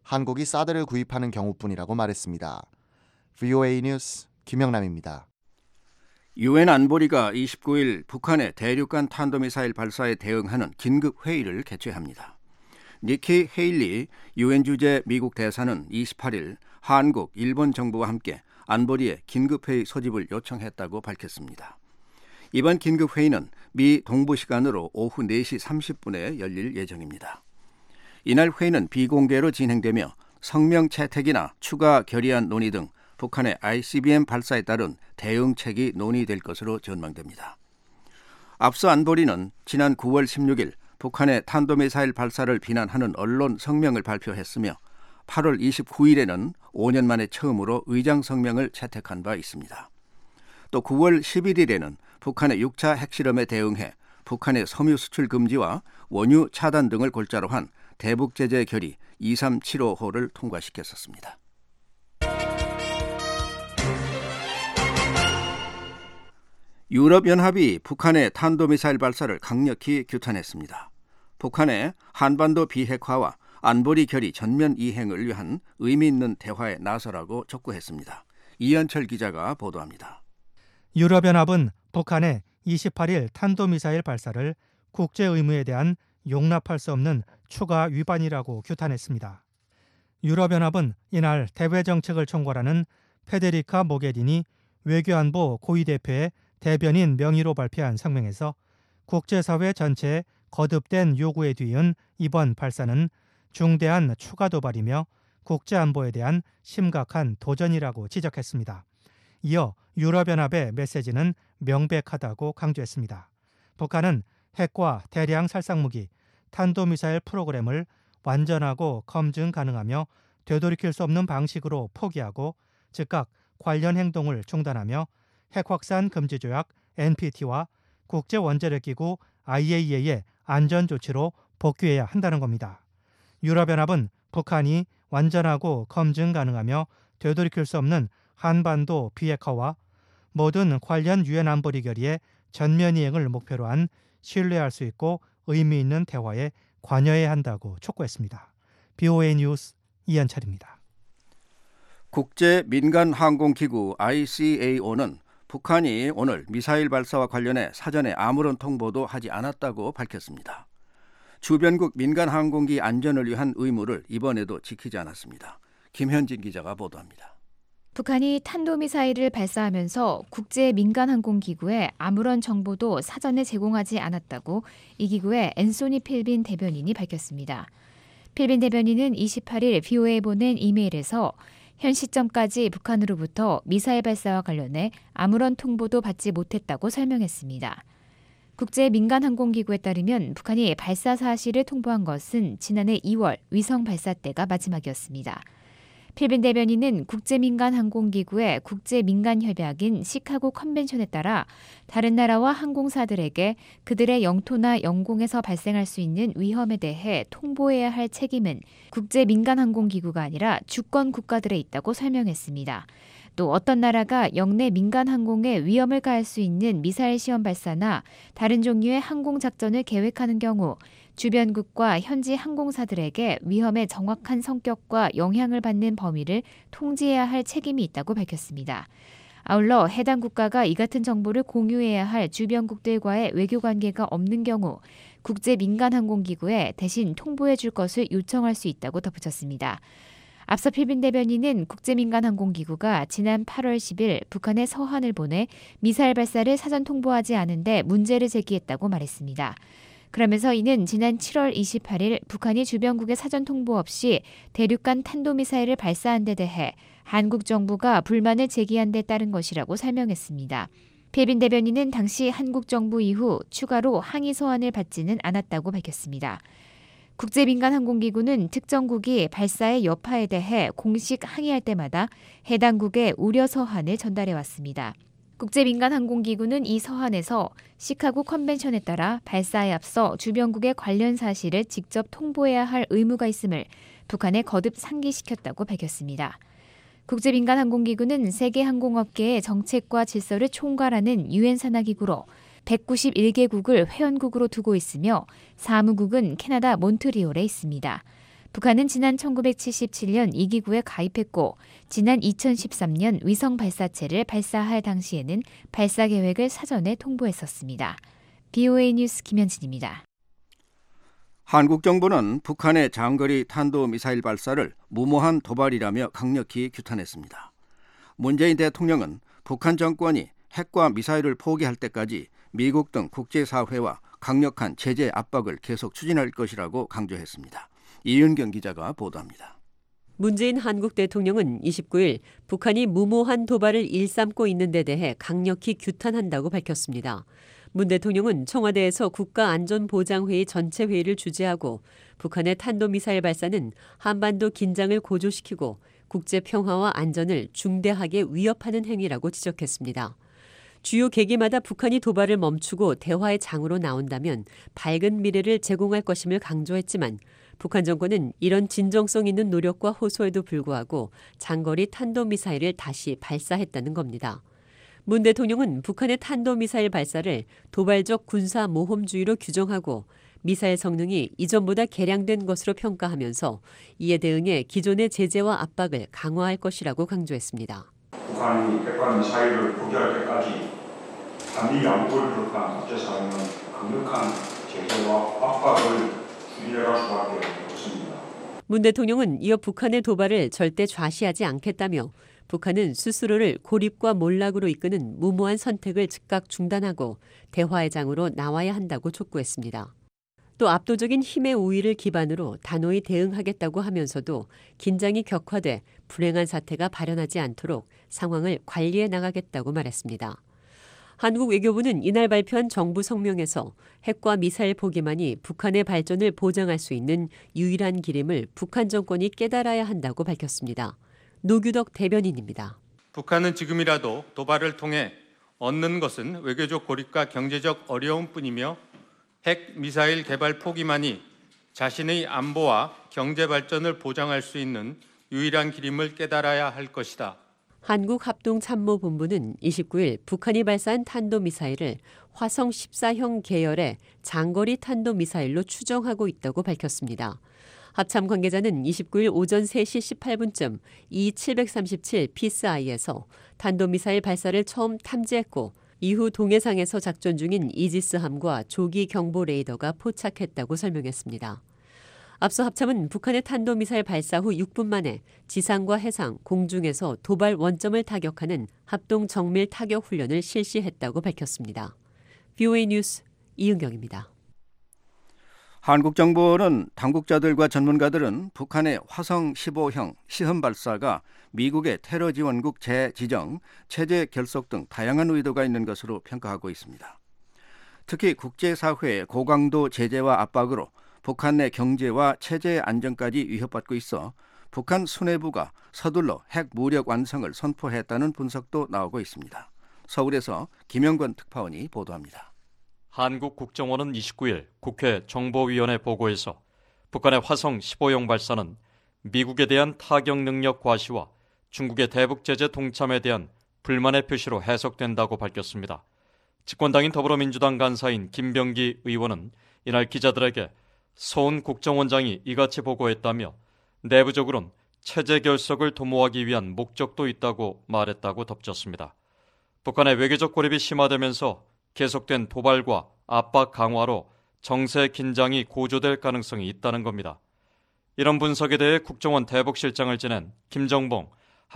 한국이 사드를 구입하는 경우뿐이라고 말했습니다. 브이오에이 뉴스 김영남입니다. 유엔 안보리가 이십구 일 북한의 대륙간 탄도미사일 발사에 대응하는 긴급 회의를 개최합니다. 니키 헤일리 유엔 주재 미국 대사는 이십팔 일 한국, 일본 정부와 함께 안보리에 긴급회의 소집을 요청했다고 밝혔습니다. 이번 긴급회의는 미 동부 시간으로 오후 네 시 삼십 분에 열릴 예정입니다. 이날 회의는 비공개로 진행되며 성명 채택이나 추가 결의안 논의 등 북한의 아이씨비엠 발사에 따른 대응책이 논의될 것으로 전망됩니다. 앞서 안보리는 지난 구월 십육일 북한의 탄도미사일 발사를 비난하는 언론 성명을 발표했으며 팔월 이십구일에는 오 년 만에 처음으로 의장 성명을 채택한 바 있습니다. 또 구월 십일일에는 북한의 육 차 핵실험에 대응해 북한의 섬유 수출 금지와 원유 차단 등을 골자로 한 대북 제재 결의 이삼칠오호를 통과시켰었습니다. 유럽연합이 북한의 탄도미사일 발사를 강력히 규탄했습니다. 북한의 한반도 비핵화와 안보리 결의 전면 이행을 위한 의미 있는 대화에 나서라고 촉구했습니다. 이현철 기자가 보도합니다. 유럽연합은 북한의 이십팔 일 탄도미사일 발사를 국제 의무에 대한 용납할 수 없는 추가 위반이라고 규탄했습니다. 유럽연합은 이날 대외 정책을 총괄하는 페데리카 모게리니 외교안보 고위대표의 대변인 명의로 발표한 성명에서 국제사회 전체의 거듭된 요구에 뒤이은 이번 발사는 중대한 추가 도발이며 국제안보에 대한 심각한 도전이라고 지적했습니다. 이어 유럽연합의 메시지는 명백하다고 강조했습니다. 북한은 핵과 대량 살상무기, 탄도미사일 프로그램을 완전하고 검증 가능하며 되돌이킬 수 없는 방식으로 포기하고 즉각 관련 행동을 중단하며 핵확산 금지조약 엔피티와 국제원자력기구 아이에이이에이의 안전조치로 복귀해야 한다는 겁니다. 유럽연합은 북한이 완전하고 검증 가능하며 되돌이킬 수 없는 한반도 비핵화와 모든 관련 유엔 안보리 결의의 전면 이행을 목표로 한 신뢰할 수 있고 의미 있는 대화에 관여해야 한다고 촉구했습니다. 브이오에이 뉴스 이현철입니다. 국제민간항공기구 아이씨에이오는 북한이 오늘 미사일 발사와 관련해 사전에 아무런 통보도 하지 않았다고 밝혔습니다. 주변국 민간항공기 안전을 위한 의무를 이번에도 지키지 않았습니다. 김현진 기자가 보도합니다. 북한이 탄도미사일을 발사하면서 국제민간항공기구에 아무런 정보도 사전에 제공하지 않았다고 이 기구의 앤소니 필빈 대변인이 밝혔습니다. 필빈 대변인은 이십팔 일 브이오에이에 보낸 이메일에서 현 시점까지 북한으로부터 미사일 발사와 관련해 아무런 통보도 받지 못했다고 설명했습니다. 국제민간항공기구에 따르면 북한이 발사 사실을 통보한 것은 지난해 이월 위성 발사 때가 마지막이었습니다. 필빈 대변인은 국제민간항공기구의 국제민간협약인 시카고 컨벤션에 따라 다른 나라와 항공사들에게 그들의 영토나 영공에서 발생할 수 있는 위험에 대해 통보해야 할 책임은 국제민간항공기구가 아니라 주권 국가들에 있다고 설명했습니다. 또 어떤 나라가 영내 민간항공에 위험을 가할 수 있는 미사일 시험 발사나 다른 종류의 항공작전을 계획하는 경우 주변국과 현지 항공사들에게 위험의 정확한 성격과 영향을 받는 범위를 통지해야 할 책임이 있다고 밝혔습니다. 아울러 해당 국가가 이 같은 정보를 공유해야 할 주변국들과의 외교관계가 없는 경우 국제민간항공기구에 대신 통보해 줄 것을 요청할 수 있다고 덧붙였습니다. 앞서 필빈 대변인은 국제민간항공기구가 지난 팔월 십일 북한에 서한을 보내 미사일 발사를 사전 통보하지 않은 데 문제를 제기했다고 말했습니다. 그러면서 이는 지난 칠월 이십팔일 북한이 주변국의 사전 통보 없이 대륙간 탄도미사일을 발사한 데 대해 한국 정부가 불만을 제기한 데 따른 것이라고 설명했습니다. 필빈 대변인은 당시 한국 정부 이후 추가로 항의 서한을 받지는 않았다고 밝혔습니다. 국제민간항공기구는 특정국이 발사의 여파에 대해 공식 항의할 때마다 해당 국에 우려 서한을 전달해왔습니다. 국제민간항공기구는 이 서한에서 시카고 컨벤션에 따라 발사에 앞서 주변국의 관련 사실을 직접 통보해야 할 의무가 있음을 북한에 거듭 상기시켰다고 밝혔습니다. 국제민간항공기구는 세계 항공업계의 정책과 질서를 총괄하는 유엔 산하기구로 백구십일 개국을 회원국으로 두고 있으며 사무국은 캐나다 몬트리올에 있습니다. 북한은 지난 천구백칠십칠 년 이 기구에 가입했고 지난 이천십삼 년 위성 발사체를 발사할 당시에는 발사 계획을 사전에 통보했었습니다. 비오에이 뉴스 김현진입니다. 한국 정부는 북한의 장거리 탄도미사일 발사를 무모한 도발이라며 강력히 규탄했습니다. 문재인 대통령은 북한 정권이 핵과 미사일을 포기할 때까지 미국 등 국제사회와 강력한 제재 압박을 계속 추진할 것이라고 강조했습니다. 이윤경 기자가 보도합니다. 문재인 한국 대통령은 이십구 일 북한이 무모한 도발을 일삼고 있는 데 대해 강력히 규탄한다고 밝혔습니다. 문 대통령은 청와대에서 국가안전보장회의 전체 회의를 주재하고 북한의 탄도미사일 발사는 한반도 긴장을 고조시키고 국제 평화와 안전을 중대하게 위협하는 행위라고 지적했습니다. 주요 계기마다 북한이 도발을 멈추고 대화의 장으로 나온다면 밝은 미래를 제공할 것임을 강조했지만 북한 정권은 이런 진정성 있는 노력과 호소에도 불구하고 장거리 탄도미사일을 다시 발사했다는 겁니다. 문 대통령은 북한의 탄도미사일 발사를 도발적 군사 모험주의로 규정하고 미사일 성능이 이전보다 개량된 것으로 평가하면서 이에 대응해 기존의 제재와 압박을 강화할 것이라고 강조했습니다. 북한이 핵과 미사일을 포기할 때까지 한미 양국을 비롯한 국제사회는 강력한 제재와 압박을 추진해갈 수밖에 없습니다. 문 대통령은 이어 북한의 도발을 절대 좌시하지 않겠다며 북한은 스스로를 고립과 몰락으로 이끄는 무모한 선택을 즉각 중단하고 대화의 장으로 나와야 한다고 촉구했습니다. 또 압도적인 힘의 우위를 기반으로 단호히 대응하겠다고 하면서도 긴장이 격화돼 불행한 사태가 발현하지 않도록 상황을 관리해 나가겠다고 말했습니다. 한국 외교부는 이날 발표한 정부 성명에서 핵과 미사일 포기만이 북한의 발전을 보장할 수 있는 유일한 길임을 북한 정권이 깨달아야 한다고 밝혔습니다. 노규덕 대변인입니다. 북한은 지금이라도 도발을 통해 얻는 것은 외교적 고립과 경제적 어려움뿐이며 핵 미사일 개발 포기만이 자신의 안보와 경제 발전을 보장할 수 있는 유일한 길임을 깨달아야 할 것이다. 한국합동참모본부는 이십구 일 북한이 발사한 탄도미사일을 화성 십사형 계열의 장거리 탄도미사일로 추정하고 있다고 밝혔습니다. 합참 관계자는 이십구 일 오전 세 시 십팔 분쯤 이 칠백삼십칠 피스아이에서 탄도미사일 발사를 처음 탐지했고 이후 동해상에서 작전 중인 이지스함과 조기 경보 레이더가 포착했다고 설명했습니다. 앞서 합참은 북한의 탄도미사일 발사 후 육 분 만에 지상과 해상, 공중에서 도발 원점을 타격하는 합동 정밀 타격 훈련을 실시했다고 밝혔습니다. 비오에이 뉴스 이은경입니다. 한국 정부는 당국자들과 전문가들은 북한의 화성 십오형 시험 발사가 미국의 테러 지원국 재지정, 체제 결속 등 다양한 의도가 있는 것으로 평가하고 있습니다. 특히 국제사회의 고강도 제재와 압박으로 북한 내 경제와 체제의 안정까지 위협받고 있어 북한 수뇌부가 서둘러 핵 무력 완성을 선포했다는 분석도 나오고 있습니다. 서울에서 김영권 특파원이 보도합니다. 한국 국정원은 이십구 일 국회 정보위원회 보고에서 북한의 화성 십오형 발사는 미국에 대한 타격 능력 과시와 중국의 대북 제재 동참에 대한 불만의 표시로 해석된다고 밝혔습니다. 집권당인 더불어민주당 간사인 김병기 의원은 이날 기자들에게 서훈 국정원장이 이같이 보고했다며 내부적으로는 체제 결석을 도모하기 위한 목적도 있다고 말했다고 덧붙였습니다. 북한의 외교적 고립이 심화되면서 계속된 도발과 압박 강화로 정세 긴장이 고조될 가능성이 있다는 겁니다. 이런 분석에 대해 국정원 대북실장을 지낸 김정봉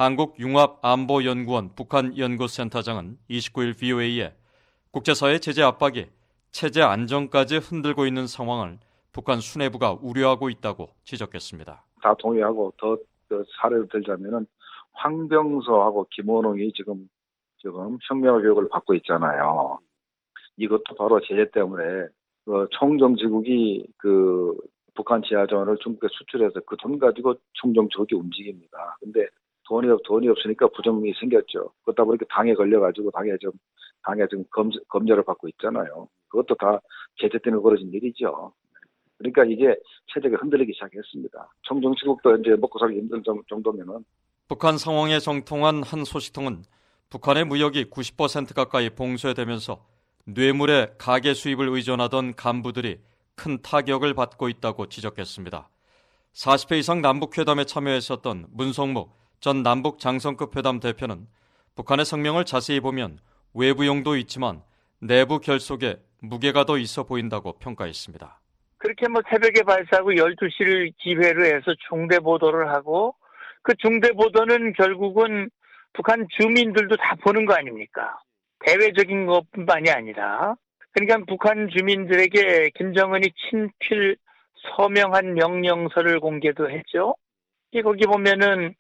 한국융합안보연구원 북한연구센터장은 이십구 일 비오에이에 국제사회 제재 압박이 체제 안정까지 흔들고 있는 상황을 북한 수뇌부가 우려하고 있다고 지적했습니다. 다 동의하고 더, 더 사례를 들자면은 황병서하고 김원웅이 지금 지금 혁명 교육을 받고 있잖아요. 이것도 바로 제재 때문에 그 총정지국이 그 북한 지하전을 중국에 수출해서 그 돈 가지고 총정지국이 움직입니다. 근데 돈이 돈이 없으니까 부정이 생겼죠. 그러다 보니까 당에 걸려가지고 당에 좀 당에 지금 검 검열을 받고 있잖아요. 그것도 다 제재 때문에 벌어진 일이죠. 그러니까 이게 체제가 흔들리기 시작했습니다. 총정치국도 이제 먹고 살기 힘든 정도면은. 북한 상황에 정통한 한 소식통은 북한의 무역이 구십 퍼센트 가까이 봉쇄되면서 뇌물의 가계 수입을 의존하던 간부들이 큰 타격을 받고 있다고 지적했습니다. 사십 회 이상 남북회담에 참여했었던 문성목 전 남북 장성급 회담 대표는 북한의 성명을 자세히 보면 외부용도 있지만 내부 결속에 무게가 더 있어 보인다고 평가했습니다. 그렇게 뭐 새벽에 발사하고 열두 시를 기회로 해서 중대 보도를 하고 그 중대 보도는 결국은 북한 주민들도 다 보는 거 아닙니까? 대외적인 것뿐만이 아니라 그러니까 북한 주민들에게 김정은이 친필 서명한 명령서를 공개도 했죠. 거기 보면은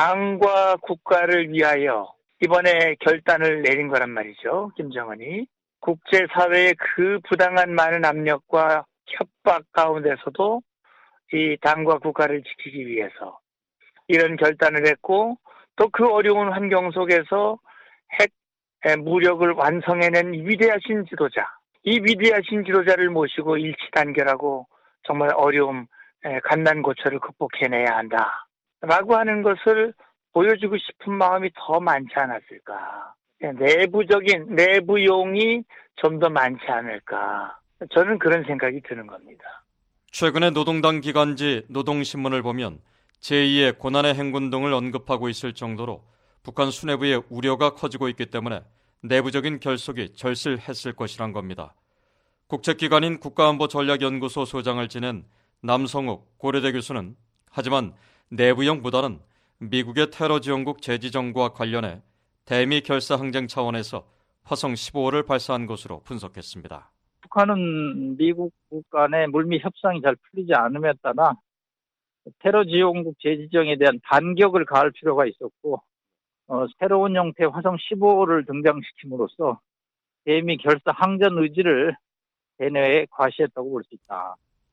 당과 국가를 위하여 이번에 결단을 내린 거란 말이죠. 김정은이. 국제사회의 그 부당한 많은 압력과 협박 가운데서도 이 당과 국가를 지키기 위해서 이런 결단을 했고 또 그 어려운 환경 속에서 핵 무력을 완성해낸 위대하신 지도자, 이 위대하신 지도자를 모시고 일치단결하고 정말 어려움, 간난고초를 극복해내야 한다라고 하는 것을 보여주고 싶은 마음이 더 많지 않았을까. 내부적인, 내부용이 좀 더 많지 않을까. 저는 그런 생각이 드는 겁니다. 최근에 노동당 기관지 노동신문을 보면 제이의 고난의 행군 등을 언급하고 있을 정도로 북한 수뇌부의 우려가 커지고 있기 때문에 내부적인 결속이 절실했을 것이란 겁니다. 국책기관인 국가안보전략연구소 소장을 지낸 남성욱 고려대 교수는 하지만 내부용보다는 미국의 테러 지원국 재지정과 관련해 대미 결사 항쟁 차원에서 화성 십오 호를 발사한 것으로 분석했습니다. 북한은 미국 간의 물밑 협상이 잘 풀리지 않음에 따라 테러 지원국 재지정에 대한 반격을 가할 필요가 있었고 어, 새로운 형태의 화성 십오 호를 등장시킴으로써 대미 결사 항전 의지를 대내에 과시했다고 볼 수 있다.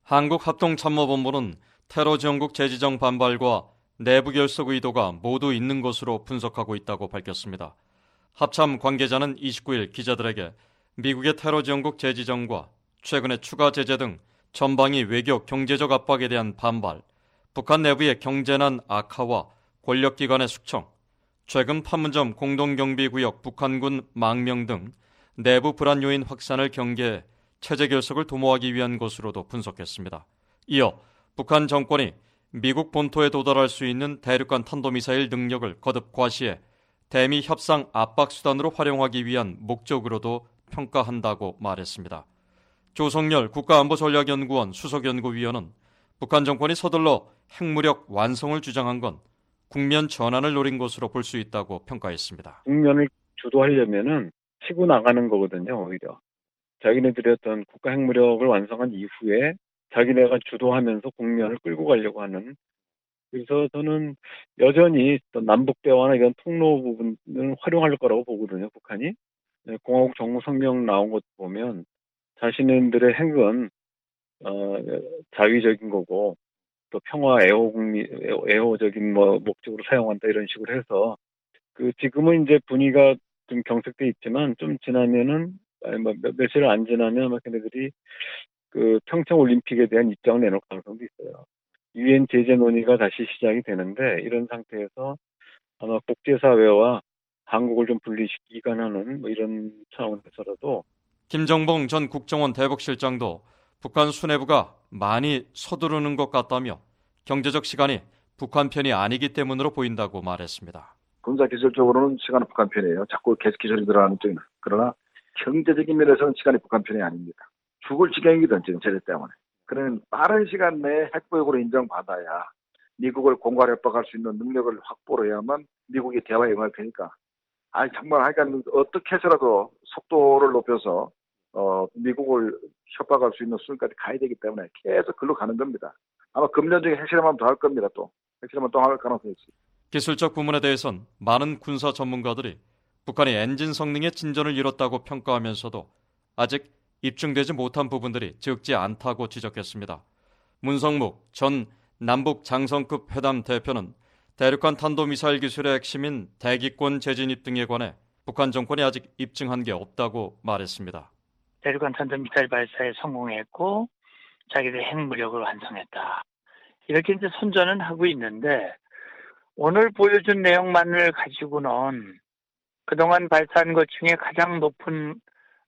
한국합동참모본부는 테러 지원국 재지정 반발과 내부 결속 의도가 모두 있는 것으로 분석하고 있다고 밝혔습니다. 합참 관계자는 이십구 일 기자들에게 미국의 테러 지원국 재지정과 최근의 추가 제재 등 전방위 외교 경제적 압박에 대한 반발, 북한 내부의 경제난 악화와 권력기관의 숙청, 최근 판문점 공동경비구역 북한군 망명 등 내부 불안 요인 확산을 경계해 체제 결속을 도모하기 위한 것으로도 분석했습니다. 이어 북한 정권이 미국 본토에 도달할 수 있는 대륙간 탄도미사일 능력을 거듭 과시해 대미 협상 압박 수단으로 활용하기 위한 목적으로도 평가한다고 말했습니다. 조성열 국가안보전략연구원 수석연구위원은 북한 정권이 서둘러 핵무력 완성을 주장한 건 국면 전환을 노린 것으로 볼 수 있다고 평가했습니다. 국면을 주도하려면은 치고 나가는 거거든요, 오히려. 자기네들의 어떤 국가 핵무력을 완성한 이후에 자기네가 주도하면서 국면을 끌고 가려고 하는. 그래서 저는 여전히 남북 대화나 이런 통로 부분을 활용할 거라고 보거든요, 북한이. 공화국 정부 성명 나온 것 보면 자신들의 핵은 어, 자위적인 거고 또 평화 애호 국리 애호적인 뭐 목적으로 사용한다 이런 식으로 해서 그 지금은 이제 분위기가 좀 경색돼 있지만 좀 지나면은 아니 뭐 며칠 안 지나면 막 걔네들이 그 평창 올림픽에 대한 입장을 내놓을 가능성도 있어요. 유엔 제재 논의가 다시 시작이 되는데 이런 상태에서 아마 국제사회와 한국을 좀 분리시키기가 하는 뭐 이런 차원에서라도. 김정봉 전 국정원 대북실장도 북한 수뇌부가 많이 서두르는 것 같다며 경제적 시간이 북한 편이 아니기 때문으로 보인다고 말했습니다. 군사기술적으로는 시간은 북한 편이에요. 자꾸 계속 기술이 들어가는 쪽이나. 그러나 경제적인 면에서는 시간이 북한 편이 아닙니다. 죽을 지경이거든 지금 제재 때문에. 그러면 빠른 시간 내에 핵보역으로 인정받아야 미국을 공갈 협박할 수 있는 능력을 확보를 해야만 미국이 대화에 응할 테니까. 아니 정말 하여간 어떻게 해서라도 속도를 높여서 어, 미국을 협박할 수 있는 수준까지 가야 되기 때문에 계속 글로 가는 겁니다. 아마 금년 중에 핵실험하면 더 할 겁니다. 또 핵실험은 또 할 가능성이 있습니다. 기술적 부문에 대해선 많은 군사 전문가들이 북한이 엔진 성능의 진전을 이뤘다고 평가하면서도 아직 입증되지 못한 부분들이 적지 않다고 지적했습니다. 문성묵 전 남북 장성급 회담 대표는 대륙간 탄도미사일 기술의 핵심인 대기권 재진입 등에 관해 북한 정권이 아직 입증한 게 없다고 말했습니다. 대륙간 탄도미사일 발사에 성공했고 자기들 핵무력을 완성했다. 이렇게 이제 선전은 하고 있는데 오늘 보여준 내용만을 가지고는 그동안 발사한 것 중에 가장 높은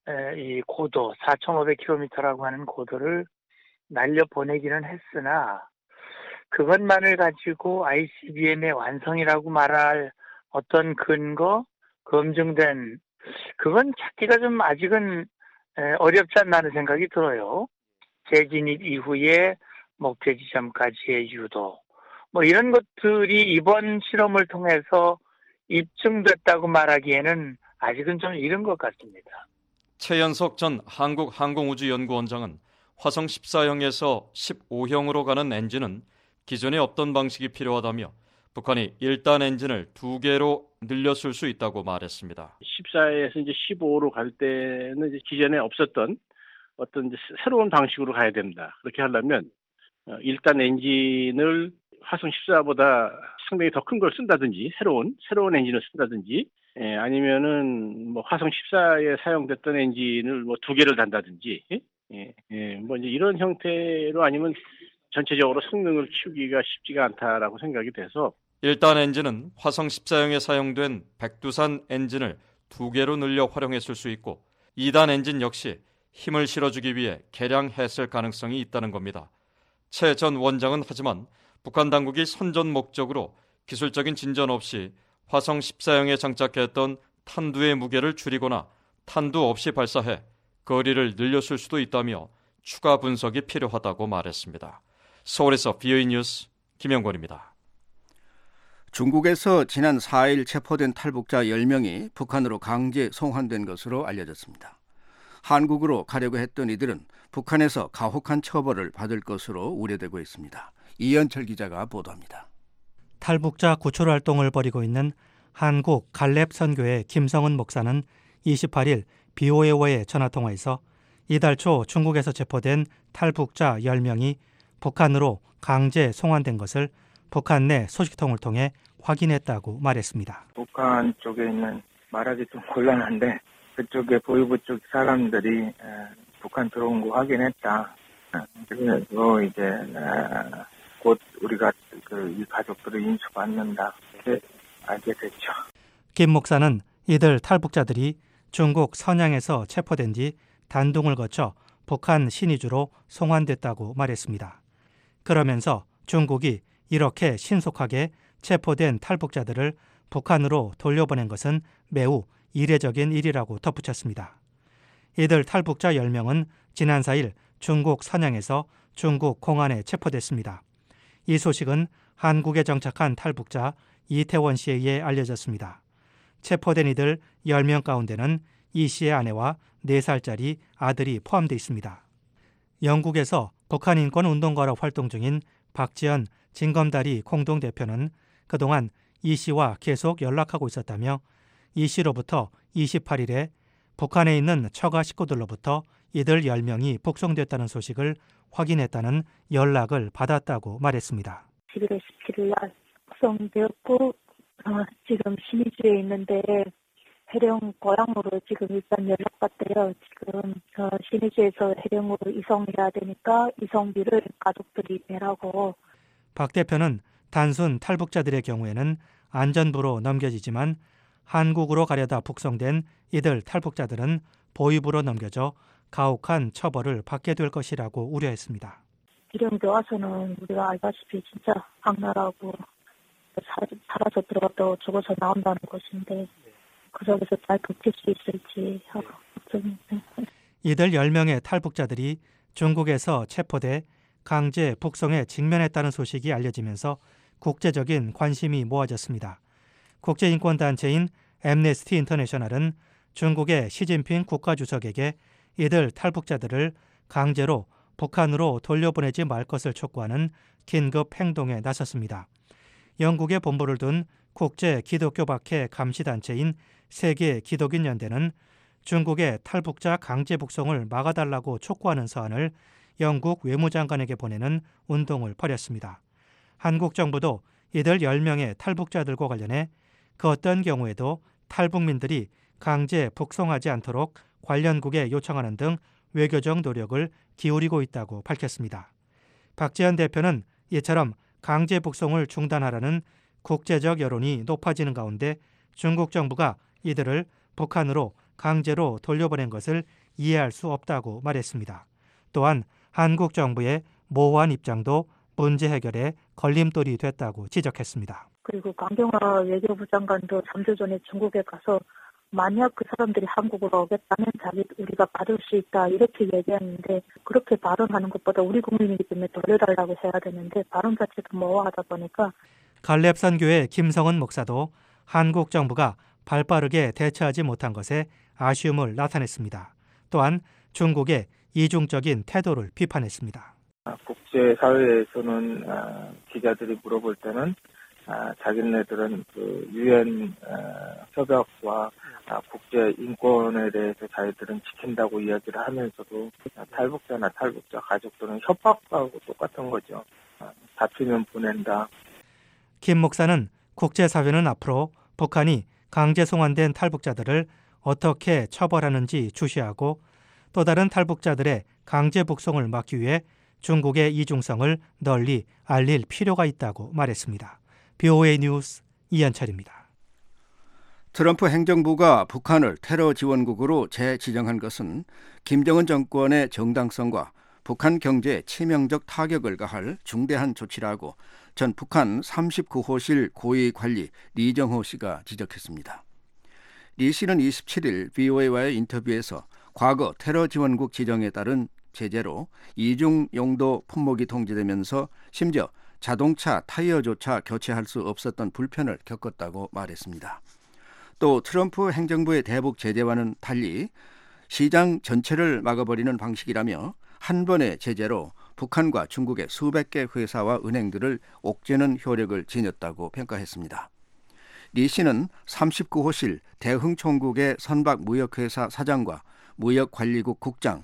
이 고도 사천오백 킬로미터라고 하는 고도를 날려보내기는 했으나 그것만을 가지고 아이씨비엠의 완성이라고 말할 어떤 근거, 검증된 그건 찾기가 좀 아직은 어렵지 않나는 생각이 들어요. 재진입 이후에 목표 지점까지의 유도, 뭐 이런 것들이 이번 실험을 통해서 입증됐다고 말하기에는 아직은 좀 이른 것 같습니다. 최연석 전 한국항공우주연구원장은 화성 십사형에서 십오형으로 가는 엔진은 기존에 없던 방식이 필요하다며 북한이 일 단 엔진을 두 개로 늘렸을 수 있다고 말했습니다. 십사에서 이제 십오로 갈 때는 이제 기존에 없었던 어떤 이제 새로운 방식으로 가야 됩니다. 그렇게 하려면 일 단 엔진을 화성 십사보다 상당히 더 큰 걸 쓴다든지 새로운 새로운 엔진을 쓴다든지 예, 아니면은 뭐 화성 십사에 사용됐던 엔진을 뭐 두 개를 단다든지 예, 예, 뭐 이제 이런 형태로 아니면 전체적으로 성능을 키우기가 쉽지가 않다라고 생각이 돼서 일 단 엔진은 화성 십사형에 사용된 백두산 엔진을 두 개로 늘려 활용했을 수 있고 이 단 엔진 역시 힘을 실어주기 위해 개량했을 가능성이 있다는 겁니다. 최 전 원장은 하지만 북한 당국이 선전 목적으로 기술적인 진전 없이 화성 십사형에 장착했던 탄두의 무게를 줄이거나 탄두 없이 발사해 거리를 늘렸을 수도 있다며 추가 분석이 필요하다고 말했습니다. 서울에서 비오이 뉴스 김영권입니다. 중국에서 지난 사일 체포된 탈북자 열 명이 북한으로 강제 송환된 것으로 알려졌습니다. 한국으로 가려고 했던 이들은 북한에서 가혹한 처벌을 받을 것으로 우려되고 있습니다. 이현철 기자가 보도합니다. 탈북자 구출 활동을 벌이고 있는 한국 갈렙 선교회 김성은 목사는 이십팔일 비오에이와의 전화통화에서 이달 초 중국에서 체포된 탈북자 열 명이 북한으로 강제 송환된 것을 북한 내 소식통을 통해 확인했다고 말했습니다. 북한 쪽에 있는 말하기 좀 곤란한데 그쪽에 보위부 쪽 사람들이 북한 들어온 거 확인했다. 그래서 이제 곧 우리가 그 이 가족들을 인수받는다. 이렇게 알게 됐죠. 김 목사는 이들 탈북자들이 중국 선양에서 체포된 뒤 단둥을 거쳐 북한 신의주로 송환됐다고 말했습니다. 그러면서 중국이 이렇게 신속하게 체포된 탈북자들을 북한으로 돌려보낸 것은 매우 이례적인 일이라고 덧붙였습니다. 이들 탈북자 열 명은 지난 사일 중국 선양에서 중국 공안에 체포됐습니다. 이 소식은 한국에 정착한 탈북자 이태원 씨에 의해 알려졌습니다. 체포된 이들 열 명 가운데는 이 씨의 아내와 네 살짜리 아들이 포함되어 있습니다. 영국에서 북한 인권 운동가로 활동 중인 박지연 진검다리 공동대표는 그동안 이 씨와 계속 연락하고 있었다며 이 씨로부터 이십팔일에 북한에 있는 처가 식구들로부터 이들 열 명이 북송됐다는 소식을 확인했다는 연락을 받았다고 말했습니다. 십일월 십칠일 날 북송되었고 어, 지금 신의주에 있는데 해령 고향으로 지금 일단 연락받대요. 지금 어, 신의주에서 해령으로 이송해야 되니까 이송비를 가족들이 내라고. 박 대표는 단순 탈북자들의 경우에는 안전부로 넘겨지지만 한국으로 가려다 북송된 이들 탈북자들은 보위부로 넘겨져 가혹한 처벌을 받게 될 것이라고 우려했습니다. 해령대 와서는 우리가 알다시피 진짜 악랄하고 살아서 들어가도 죽어서 나온다는 것인데 그 속에서 잘 버틸 수 있을지 하고 걱정입니다. 이들 열 명의 탈북자들이 중국에서 체포돼 강제 북송에 직면했다는 소식이 알려지면서 국제적인 관심이 모아졌습니다. 국제인권단체인 앰네스티 인터내셔널은 중국의 시진핑 국가주석에게 이들 탈북자들을 강제로 북한으로 돌려보내지 말 것을 촉구하는 긴급 행동에 나섰습니다. 영국에 본부를 둔 국제 기독교 박해 감시단체인 세계 기독인 연대는 중국의 탈북자 강제 북송을 막아달라고 촉구하는 서한을 영국 외무장관에게 보내는 운동을 벌였습니다. 한국 정부도 이들 열 명의 탈북자들과 관련해 그 어떤 경우에도 탈북민들이 강제 북송하지 않도록 관련국에 요청하는 등 외교적 노력을 기울이고 있다고 밝혔습니다. 박지현 대표는 이처럼 강제 북송을 중단하라는 국제적 여론이 높아지는 가운데 중국 정부가 이들을 북한으로 강제로 돌려보낸 것을 이해할 수 없다고 말했습니다. 또한 한국 정부의 모호한 입장도 문제 해결에 걸림돌이 됐다고 지적했습니다. 그리고 강경화 외교부 장관도 삼 주 전에 중국에 가서 만약 그 사람들이 한국으로 오겠다면 자기 우리가 받을 수 있다 이렇게 얘기했는데 그렇게 발언하는 것보다 우리 국민이기 때문에 돌려달라고 해야 되는데 발언 자체도 모호하다 보니까 갈렙선 교회 김성은 목사도 한국 정부가 발빠르게 대처하지 못한 것에 아쉬움을 나타냈습니다. 또한 중국의 이중적인 태도를 비판했습니다. 국제사회에서는 기자들이 물어볼 때는 자기네들은 그 유엔 협약과 국제 인권에 대해서 자기들은 지킨다고 이야기를 하면서도 탈북자나 탈북자 가족들은 협박하고 똑같은 거죠. 잡히면 보낸다. 김 목사는 국제사회는 앞으로 북한이 강제 송환된 탈북자들을 어떻게 처벌하는지 주시하고 또 다른 탈북자들의 강제 북송을 막기 위해 중국의 이중성을 널리 알릴 필요가 있다고 말했습니다. 비오에이 뉴스 이현철입니다. 트럼프 행정부가 북한을 테러 지원국으로 재지정한 것은 김정은 정권의 정당성과 북한 경제에 치명적 타격을 가할 중대한 조치라고 전 북한 삼십구 호실 고위 관리 리정호 씨가 지적했습니다. 리 씨는 이십칠 일 비오에이와의 인터뷰에서 과거 테러 지원국 지정에 따른 제재로 이중 용도 품목이 통제되면서 심지어 자동차 타이어조차 교체할 수 없었던 불편을 겪었다고 말했습니다. 또 트럼프 행정부의 대북 제재와는 달리 시장 전체를 막아버리는 방식이라며 한 번의 제재로 북한과 중국의 수백 개 회사와 은행들을 옥죄는 효력을 지녔다고 평가했습니다. 리 씨는 삼십구 호실 대흥총국의 선박무역회사 사장과 무역관리국 국장,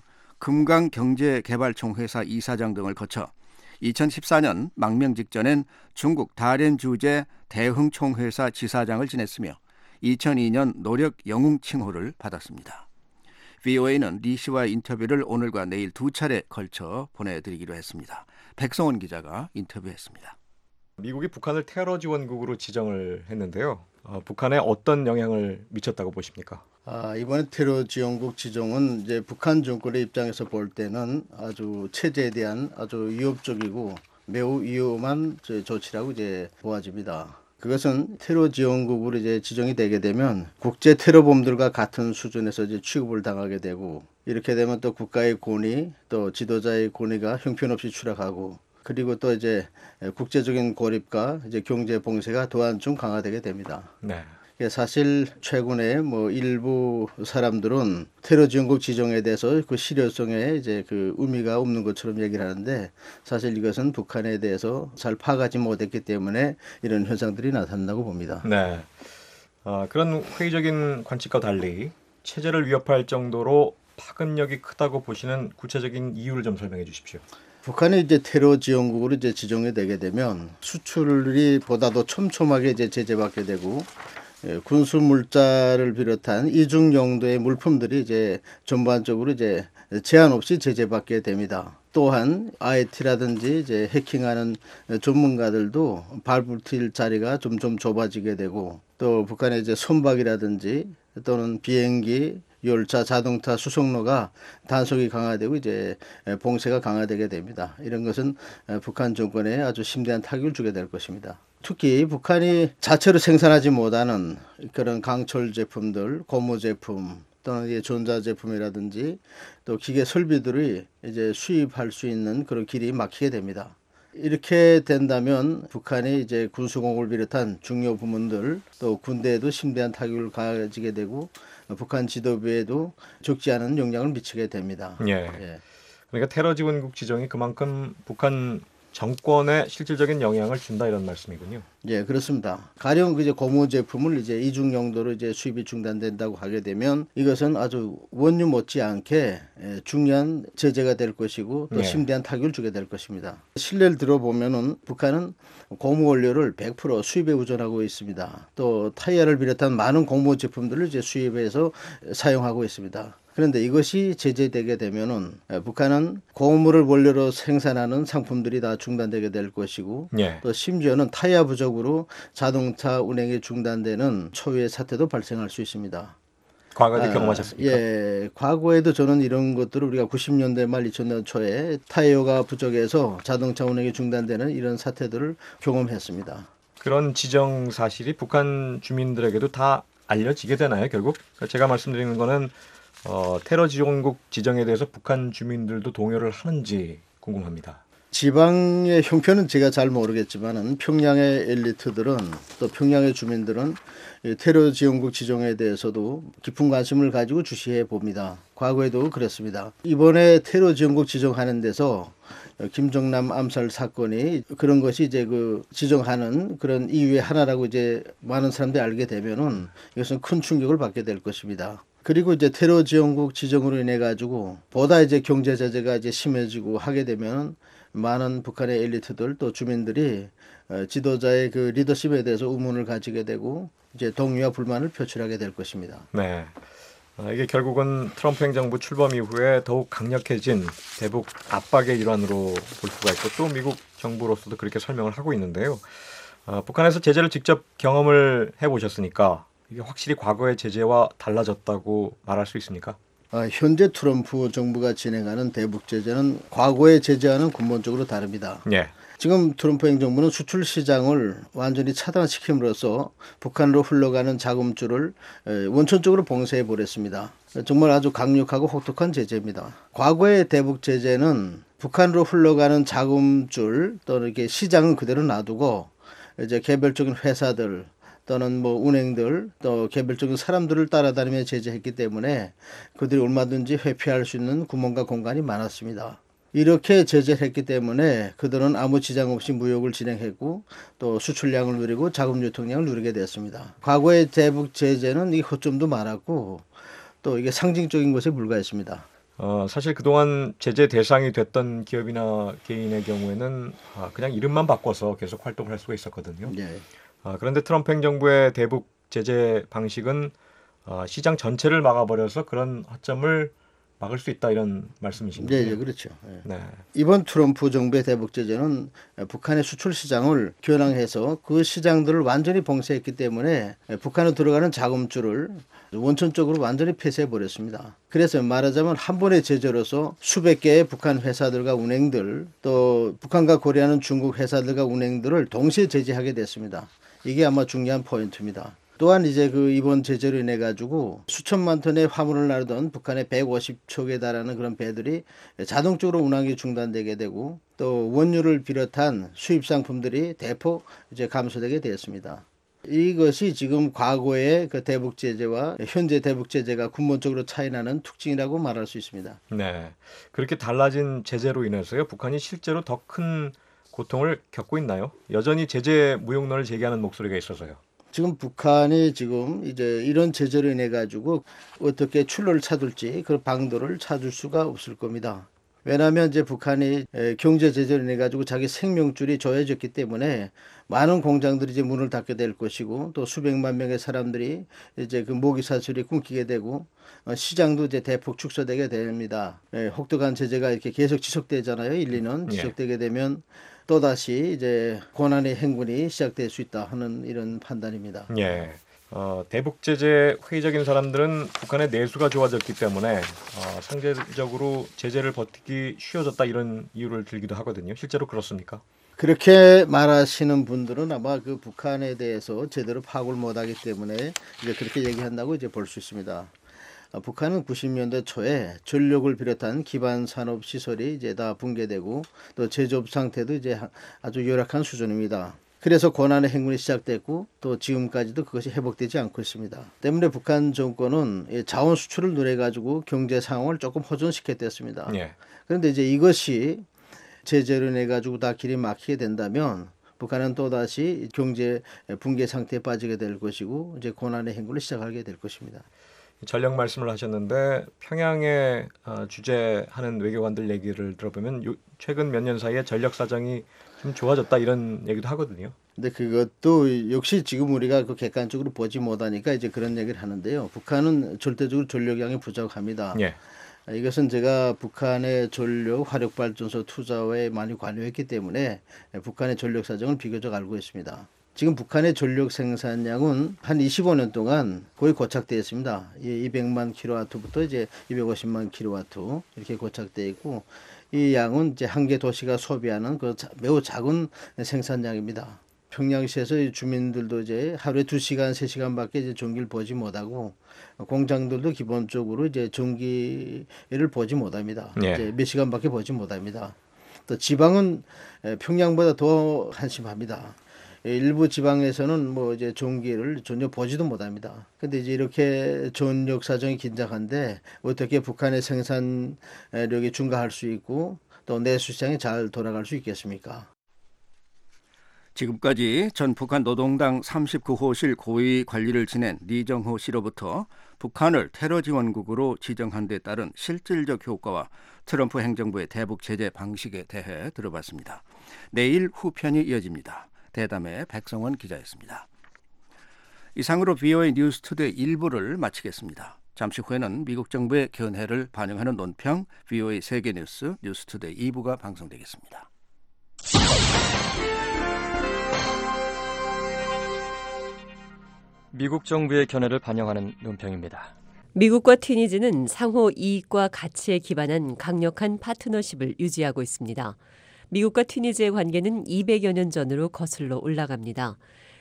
금강경제개발총회사 이사장 등을 거쳐 이천십사 년 망명 직전엔 중국 다롄주재 대흥총회사 지사장을 지냈으며 이천이 년 노력 영웅 칭호를 받았습니다. 비오에이는 리 씨와 인터뷰를 오늘과 내일 두 차례 걸쳐 보내드리기로 했습니다. 백성원 기자가 인터뷰했습니다. 미국이 북한을 테러 지원국으로 지정을 했는데요. 어, 북한에 어떤 영향을 미쳤다고 보십니까? 아, 이번에 테러 지원국 지정은 이제 북한 정권의 입장에서 볼 때는 아주 체제에 대한 아주 위협적이고 매우 위험한 조치라고 이제 보아집니다. 그것은 테러 지원국으로 이제 지정이 되게 되면 국제 테러범들과 같은 수준에서 이제 취급을 당하게 되고 이렇게 되면 또 국가의 권위 또 지도자의 권위가 형편없이 추락하고 그리고 또 이제 국제적인 고립과 이제 경제 봉쇄가 또한 좀 강화되게 됩니다. 네. 사실 최근에 뭐 일부 사람들은 테러 지원국 지정에 대해서 그 실효성에 이제 그 의미가 없는 것처럼 얘기를 하는데 사실 이것은 북한에 대해서 잘 파악하지 못했기 때문에 이런 현상들이 나타난다고 봅니다. 네. 어, 그런 회의적인 관측과 달리 체제를 위협할 정도로 파급력이 크다고 보시는 구체적인 이유를 좀 설명해 주십시오. 북한이 이제 테러 지원국으로 이제 지정이 되게 되면 수출이 보다도 촘촘하게 이제 제재받게 되고 군수 물자를 비롯한 이중 용도의 물품들이 이제 전반적으로 이제 제한 없이 제재받게 됩니다. 또한 아이티라든지 이제 해킹하는 전문가들도 발붙일 자리가 점점 좁아지게 되고 또 북한의 이제 선박이라든지 또는 비행기 열차, 자동차, 수송로가 단속이 강화되고 이제 봉쇄가 강화되게 됩니다. 이런 것은 북한 정권에 아주 심대한 타격을 주게 될 것입니다. 특히 북한이 자체로 생산하지 못하는 그런 강철 제품들, 고무 제품 또는 전자 제품이라든지 또 기계 설비들이 이제 수입할 수 있는 그런 길이 막히게 됩니다. 이렇게 된다면 북한이 이제 군수공을 비롯한 중요 부문들 또 군대에도 심대한 타격을 가지게 되고 북한 지도부에도 적지 않은 영향을 미치게 됩니다. 예. 예. 그러니까 테러 지원국 지정이 그만큼 북한 정권에 실질적인 영향을 준다 이런 말씀이군요. 예, 그렇습니다. 가령 이제 고무 제품을 이제 이중 용도로 이제 수입이 중단된다고 하게 되면 이것은 아주 원유 못지않게 중요한 제재가 될 것이고 또 예. 심대한 타격을 주게 될 것입니다. 신뢰를 들어보면은 북한은 고무 원료를 백 퍼센트 수입에 의존하고 있습니다. 또 타이어를 비롯한 많은 고무 제품들을 이제 수입해서 사용하고 있습니다. 그런데 이것이 제재되게 되면은 북한은 고무를 원료로 생산하는 상품들이 다 중단되게 될 것이고 예. 또 심지어는 타이어 부족으로 자동차 운행이 중단되는 초유의 사태도 발생할 수 있습니다. 과거에도 아, 경험하셨습니까? 예, 과거에도 저는 이런 것들을 우리가 구십 년대 말 이천 년 초에 타이어가 부족해서 자동차 운행이 중단되는 이런 사태들을 경험했습니다. 그런 지정 사실이 북한 주민들에게도 다 알려지게 되나요, 결국? 제가 말씀드리는 거는 어, 테러 지원국 지정에 대해서 북한 주민들도 동요를 하는지 궁금합니다. 지방의 형편은 제가 잘 모르겠지만 평양의 엘리트들은 또 평양의 주민들은 테러 지원국 지정에 대해서도 깊은 관심을 가지고 주시해 봅니다. 과거에도 그랬습니다. 이번에 테러 지원국 지정하는 데서 김정남 암살 사건이 그런 것이 이제 그 지정하는 그런 이유의 하나라고 이제 많은 사람들이 알게 되면은 이것은 큰 충격을 받게 될 것입니다. 그리고 이제 테러 지원국 지정으로 인해 가지고 보다 이제 경제 제재가 이제 심해지고 하게 되면 많은 북한의 엘리트들 또 주민들이 지도자의 그 리더십에 대해서 의문을 가지게 되고 이제 동의와 불만을 표출하게 될 것입니다. 네. 아, 이게 결국은 트럼프 행정부 출범 이후에 더욱 강력해진 대북 압박의 일환으로 볼 수가 있고 또 미국 정부로서도 그렇게 설명을 하고 있는데요. 아, 북한에서 제재를 직접 경험을 해보셨으니까 이게 확실히 과거의 제재와 달라졌다고 말할 수 있습니까? 아, 현재 트럼프 정부가 진행하는 대북 제재는 과거의 제재와는 근본적으로 다릅니다. 예. 지금 트럼프 행정부는 수출 시장을 완전히 차단시킴으로써 북한으로 흘러가는 자금줄을 원천적으로 봉쇄해 버렸습니다. 정말 아주 강력하고 혹독한 제재입니다. 과거의 대북 제재는 북한으로 흘러가는 자금줄 또는 이렇게 시장은 그대로 놔두고 이제 개별적인 회사들 또는 뭐 은행들 또 개별적인 사람들을 따라다니며 제재했기 때문에 그들이 얼마든지 회피할 수 있는 구멍과 공간이 많았습니다. 이렇게 제재를 했기 때문에 그들은 아무 지장 없이 무역을 진행했고 또 수출량을 누리고 자금 유통량을 누리게 됐습니다. 과거의 대북 제재는 이 허점도 많았고 또 이게 상징적인 것에 불과했습니다. 어, 사실 그동안 제재 대상이 됐던 기업이나 개인의 경우에는 아, 그냥 이름만 바꿔서 계속 활동을 할 수가 있었거든요. 네. 아, 그런데 트럼프 행정부의 대북 제재 방식은 아, 시장 전체를 막아버려서 그런 허점을 막을 수 있다 이런 말씀이신가요? 네, 네, 그렇죠. 네. 네. 이번 트럼프 정부의 대북 제재는 북한의 수출 시장을 겨냥해서 그 시장들을 완전히 봉쇄했기 때문에 북한으로 들어가는 자금줄을 원천적으로 완전히 폐쇄해 버렸습니다. 그래서 말하자면 한 번의 제재로서 수백 개의 북한 회사들과 운행들 또 북한과 거래하는 중국 회사들과 운행들을 동시에 제재하게 됐습니다. 이게 아마 중요한 포인트입니다. 또한 이제 그 이번 제재로 인해 가지고 수천만 톤의 화물을 나르던 북한의 백오십 척에 달하는 그런 배들이 자동적으로 운항이 중단되게 되고 또 원유를 비롯한 수입 상품들이 대폭 이제 감소되게 되었습니다. 이것이 지금 과거의 그 대북 제재와 현재 대북 제재가 근본적으로 차이나는 특징이라고 말할 수 있습니다. 네, 그렇게 달라진 제재로 인해서요 북한이 실제로 더 큰 고통을 겪고 있나요? 여전히 제재 무용론을 제기하는 목소리가 있어서요. 지금 북한이 지금 이제 이런 제재로 인해 가지고 어떻게 출로를 찾을지 그 방도를 찾을 수가 없을 겁니다. 왜냐하면 이제 북한이 경제 제재로 인해 가지고 자기 생명줄이 조여졌기 때문에 많은 공장들이 이제 문을 닫게 될 것이고 또 수백만 명의 사람들이 이제 그 모기 사슬이 끊기게 되고 시장도 이제 대폭 축소되게 됩니다. 혹독한 제재가 이렇게 계속 지속되잖아요. 일, 이 년 지속되게 되면 또다시 이제 고난의 행군이 시작될 수 있다 하는 이런 판단입니다. 예. 어, 대북 제재 회의적인 사람들은 북한의 내수가 좋아졌기 때문에 어, 상대적으로 제재를 버티기 쉬워졌다 이런 이유를 들기도 하거든요. 실제로 그렇습니까? 그렇게 말하시는 분들은 아마 그 북한에 대해서 제대로 파악을 못하기 때문에 이제 그렇게 얘기한다고 이제 볼 수 있습니다. 북한은 구십 년대 초에 전력을 비롯한 기반 산업 시설이 이제 다 붕괴되고 또 제조업 상태도 이제 아주 열악한 수준입니다. 그래서 고난의 행군이 시작됐고 또 지금까지도 그것이 회복되지 않고 있습니다. 때문에 북한 정권은 자원 수출을 누려 가지고 경제 상황을 조금 호전시켰댔습니다. 예. 그런데 이제 이것이 제재로 내 가지고 다 길이 막히게 된다면 북한은 또다시 경제 붕괴 상태에 빠지게 될 것이고 이제 고난의 행군을 시작하게 될 것입니다. 전력 말씀을 하셨는데 평양에 어, 주재하는 외교관들 얘기를 들어보면 요, 최근 몇 년 사이에 전력 사정이 좀 좋아졌다 이런 얘기도 하거든요. 근데 그것도 역시 지금 우리가 그 객관적으로 보지 못하니까 이제 그런 얘기를 하는데요. 북한은 절대적으로 전력량이 부족합니다. 예. 이것은 제가 북한의 전력 화력발전소 투자에 많이 관여했기 때문에 북한의 전력 사정을 비교적 알고 있습니다. 지금 북한의 전력 생산량은 한 이십오 년 동안 거의 고착되어 있습니다. 이백만 킬로와트부터 이제 이백오십만 킬로와트 이렇게 고착되어 있고, 이 양은 이제 한 개 도시가 소비하는 그 매우 작은 생산량입니다. 평양시에서 주민들도 이제 하루에 두 시간, 세 시간밖에 이제 전기를 보지 못하고, 공장들도 기본적으로 이제 전기를 보지 못합니다. 예. 이제 몇 시간밖에 보지 못합니다. 또 지방은 평양보다 더 한심합니다. 일부 지방에서는 뭐 이제 전기를 전혀 보지도 못합니다. 근데 이제 이렇게 전력 사정이 긴장한데 어떻게 북한의 생산력이 증가할 수 있고 또 내수 시장이 잘 돌아갈 수 있겠습니까? 지금까지 전 북한 노동당 삼십구 호실 고위 관리를 지낸 리정호 씨로부터 북한을 테러 지원국으로 지정한 데 따른 실질적 효과와 트럼프 행정부의 대북 제재 방식에 대해 들어봤습니다. 내일 후편이 이어집니다. 대담의 백성원 기자였습니다. 이상으로 비오에이 뉴스투데이 일 부를 마치겠습니다. 잠시 후에는 미국 정부의 견해를 반영하는 논평 비오에이 세계뉴스 뉴스투데이 이 부가 방송되겠습니다. 미국 정부의 견해를 반영하는 논평입니다. 미국과 튀니지는 상호 이익과 가치에 기반한 강력한 파트너십을 유지하고 있습니다. 미국과 튀니지의 관계는 이백여 년 전으로 거슬러 올라갑니다.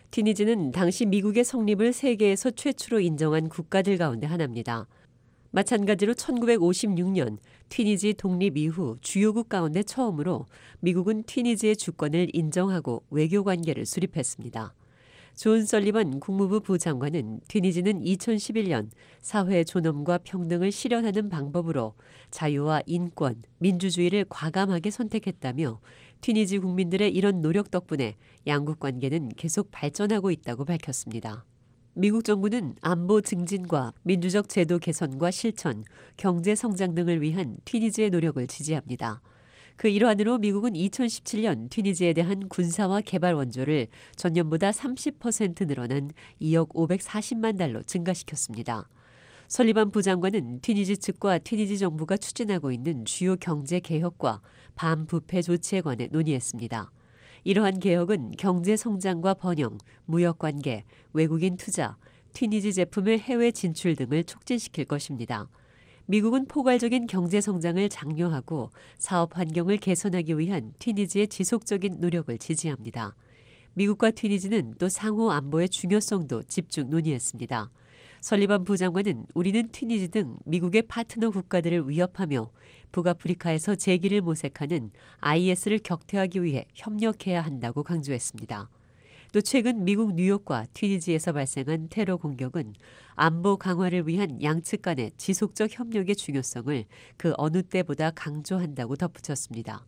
튀니지는 당시 미국의 성립을 세계에서 최초로 인정한 국가들 가운데 하나입니다. 마찬가지로 천구백오십육 년 튀니지 독립 이후 주요국 가운데 처음으로 미국은 튀니지의 주권을 인정하고 외교 관계를 수립했습니다. 존 설리번 국무부 부장관은 튀니지는 이천십일 년 사회 존엄과 평등을 실현하는 방법으로 자유와 인권, 민주주의를 과감하게 선택했다며 튀니지 국민들의 이런 노력 덕분에 양국 관계는 계속 발전하고 있다고 밝혔습니다. 미국 정부는 안보 증진과 민주적 제도 개선과 실천, 경제 성장 등을 위한 튀니지의 노력을 지지합니다. 그 일환으로 미국은 이천십칠 년 튀니지에 대한 군사와 개발 원조를 전년보다 삼십 퍼센트 늘어난 이억 오백사십만 달러 증가시켰습니다. 설리번 부장관은 튀니지 측과 튀니지 정부가 추진하고 있는 주요 경제 개혁과 반부패 조치에 관해 논의했습니다. 이러한 개혁은 경제 성장과 번영, 무역 관계, 외국인 투자, 튀니지 제품의 해외 진출 등을 촉진시킬 것입니다. 미국은 포괄적인 경제 성장을 장려하고 사업 환경을 개선하기 위한 튀니지의 지속적인 노력을 지지합니다. 미국과 튀니지는 또 상호 안보의 중요성도 집중 논의했습니다. 설리번 부장관은 우리는 튀니지 등 미국의 파트너 국가들을 위협하며 북아프리카에서 재기를 모색하는 아이에스를 격퇴하기 위해 협력해야 한다고 강조했습니다. 또 최근 미국 뉴욕과 튀니지에서 발생한 테러 공격은 안보 강화를 위한 양측 간의 지속적 협력의 중요성을 그 어느 때보다 강조한다고 덧붙였습니다.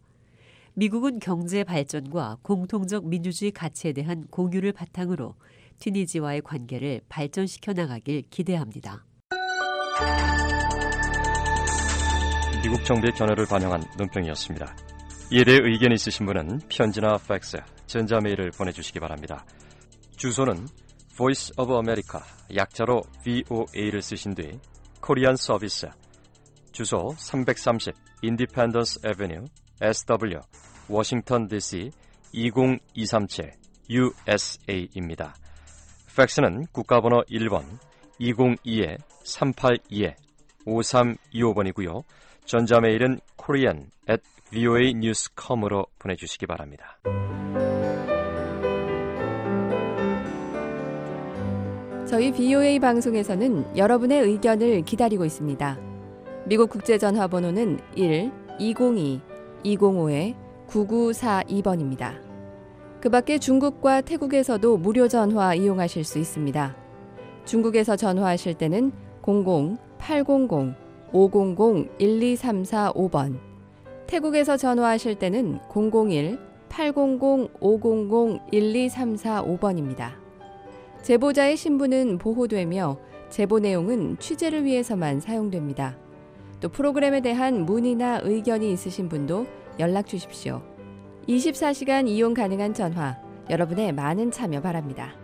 미국은 경제 발전과 공통적 민주주의 가치에 대한 공유를 바탕으로 튀니지와의 관계를 발전시켜 나가길 기대합니다. 미국 정부의 견해를 반영한 논평이었습니다. 이에 대해 의견 있으신 분은 편지나 팩스, 전자메일을 보내주시기 바랍니다. 주소는 Voice of America, 약자로 브이오에이를 쓰신 뒤 코리안 서비스, 주소 삼백삼십 Independence Avenue, 에스더블유, 워싱턴 디씨 이공이삼칠 유에스에이입니다. 팩스는 국가번호 일 번 이공이 삼팔이 오삼이오 번이고요. 전자메일은 korean at 브이오에이 뉴스 닷 컴으로 보내주시기 바랍니다. 저희 브이오에이 방송에서는 여러분의 의견을 기다리고 있습니다. 미국 국제전화번호는 일 이공이 이공오 구구사이 번입니다. 그 밖에 중국과 태국에서도 무료 전화 이용하실 수 있습니다. 중국에서 전화하실 때는 공공 팔공공 오공공 일이삼사오 번, 태국에서 전화하실 때는 공공일 팔공공 오공공 일이삼사오 번입니다. 제보자의 신분은 보호되며 제보 내용은 취재를 위해서만 사용됩니다. 또 프로그램에 대한 문의나 의견이 있으신 분도 연락 주십시오. 이십사 시간 이용 가능한 전화, 여러분의 많은 참여 바랍니다.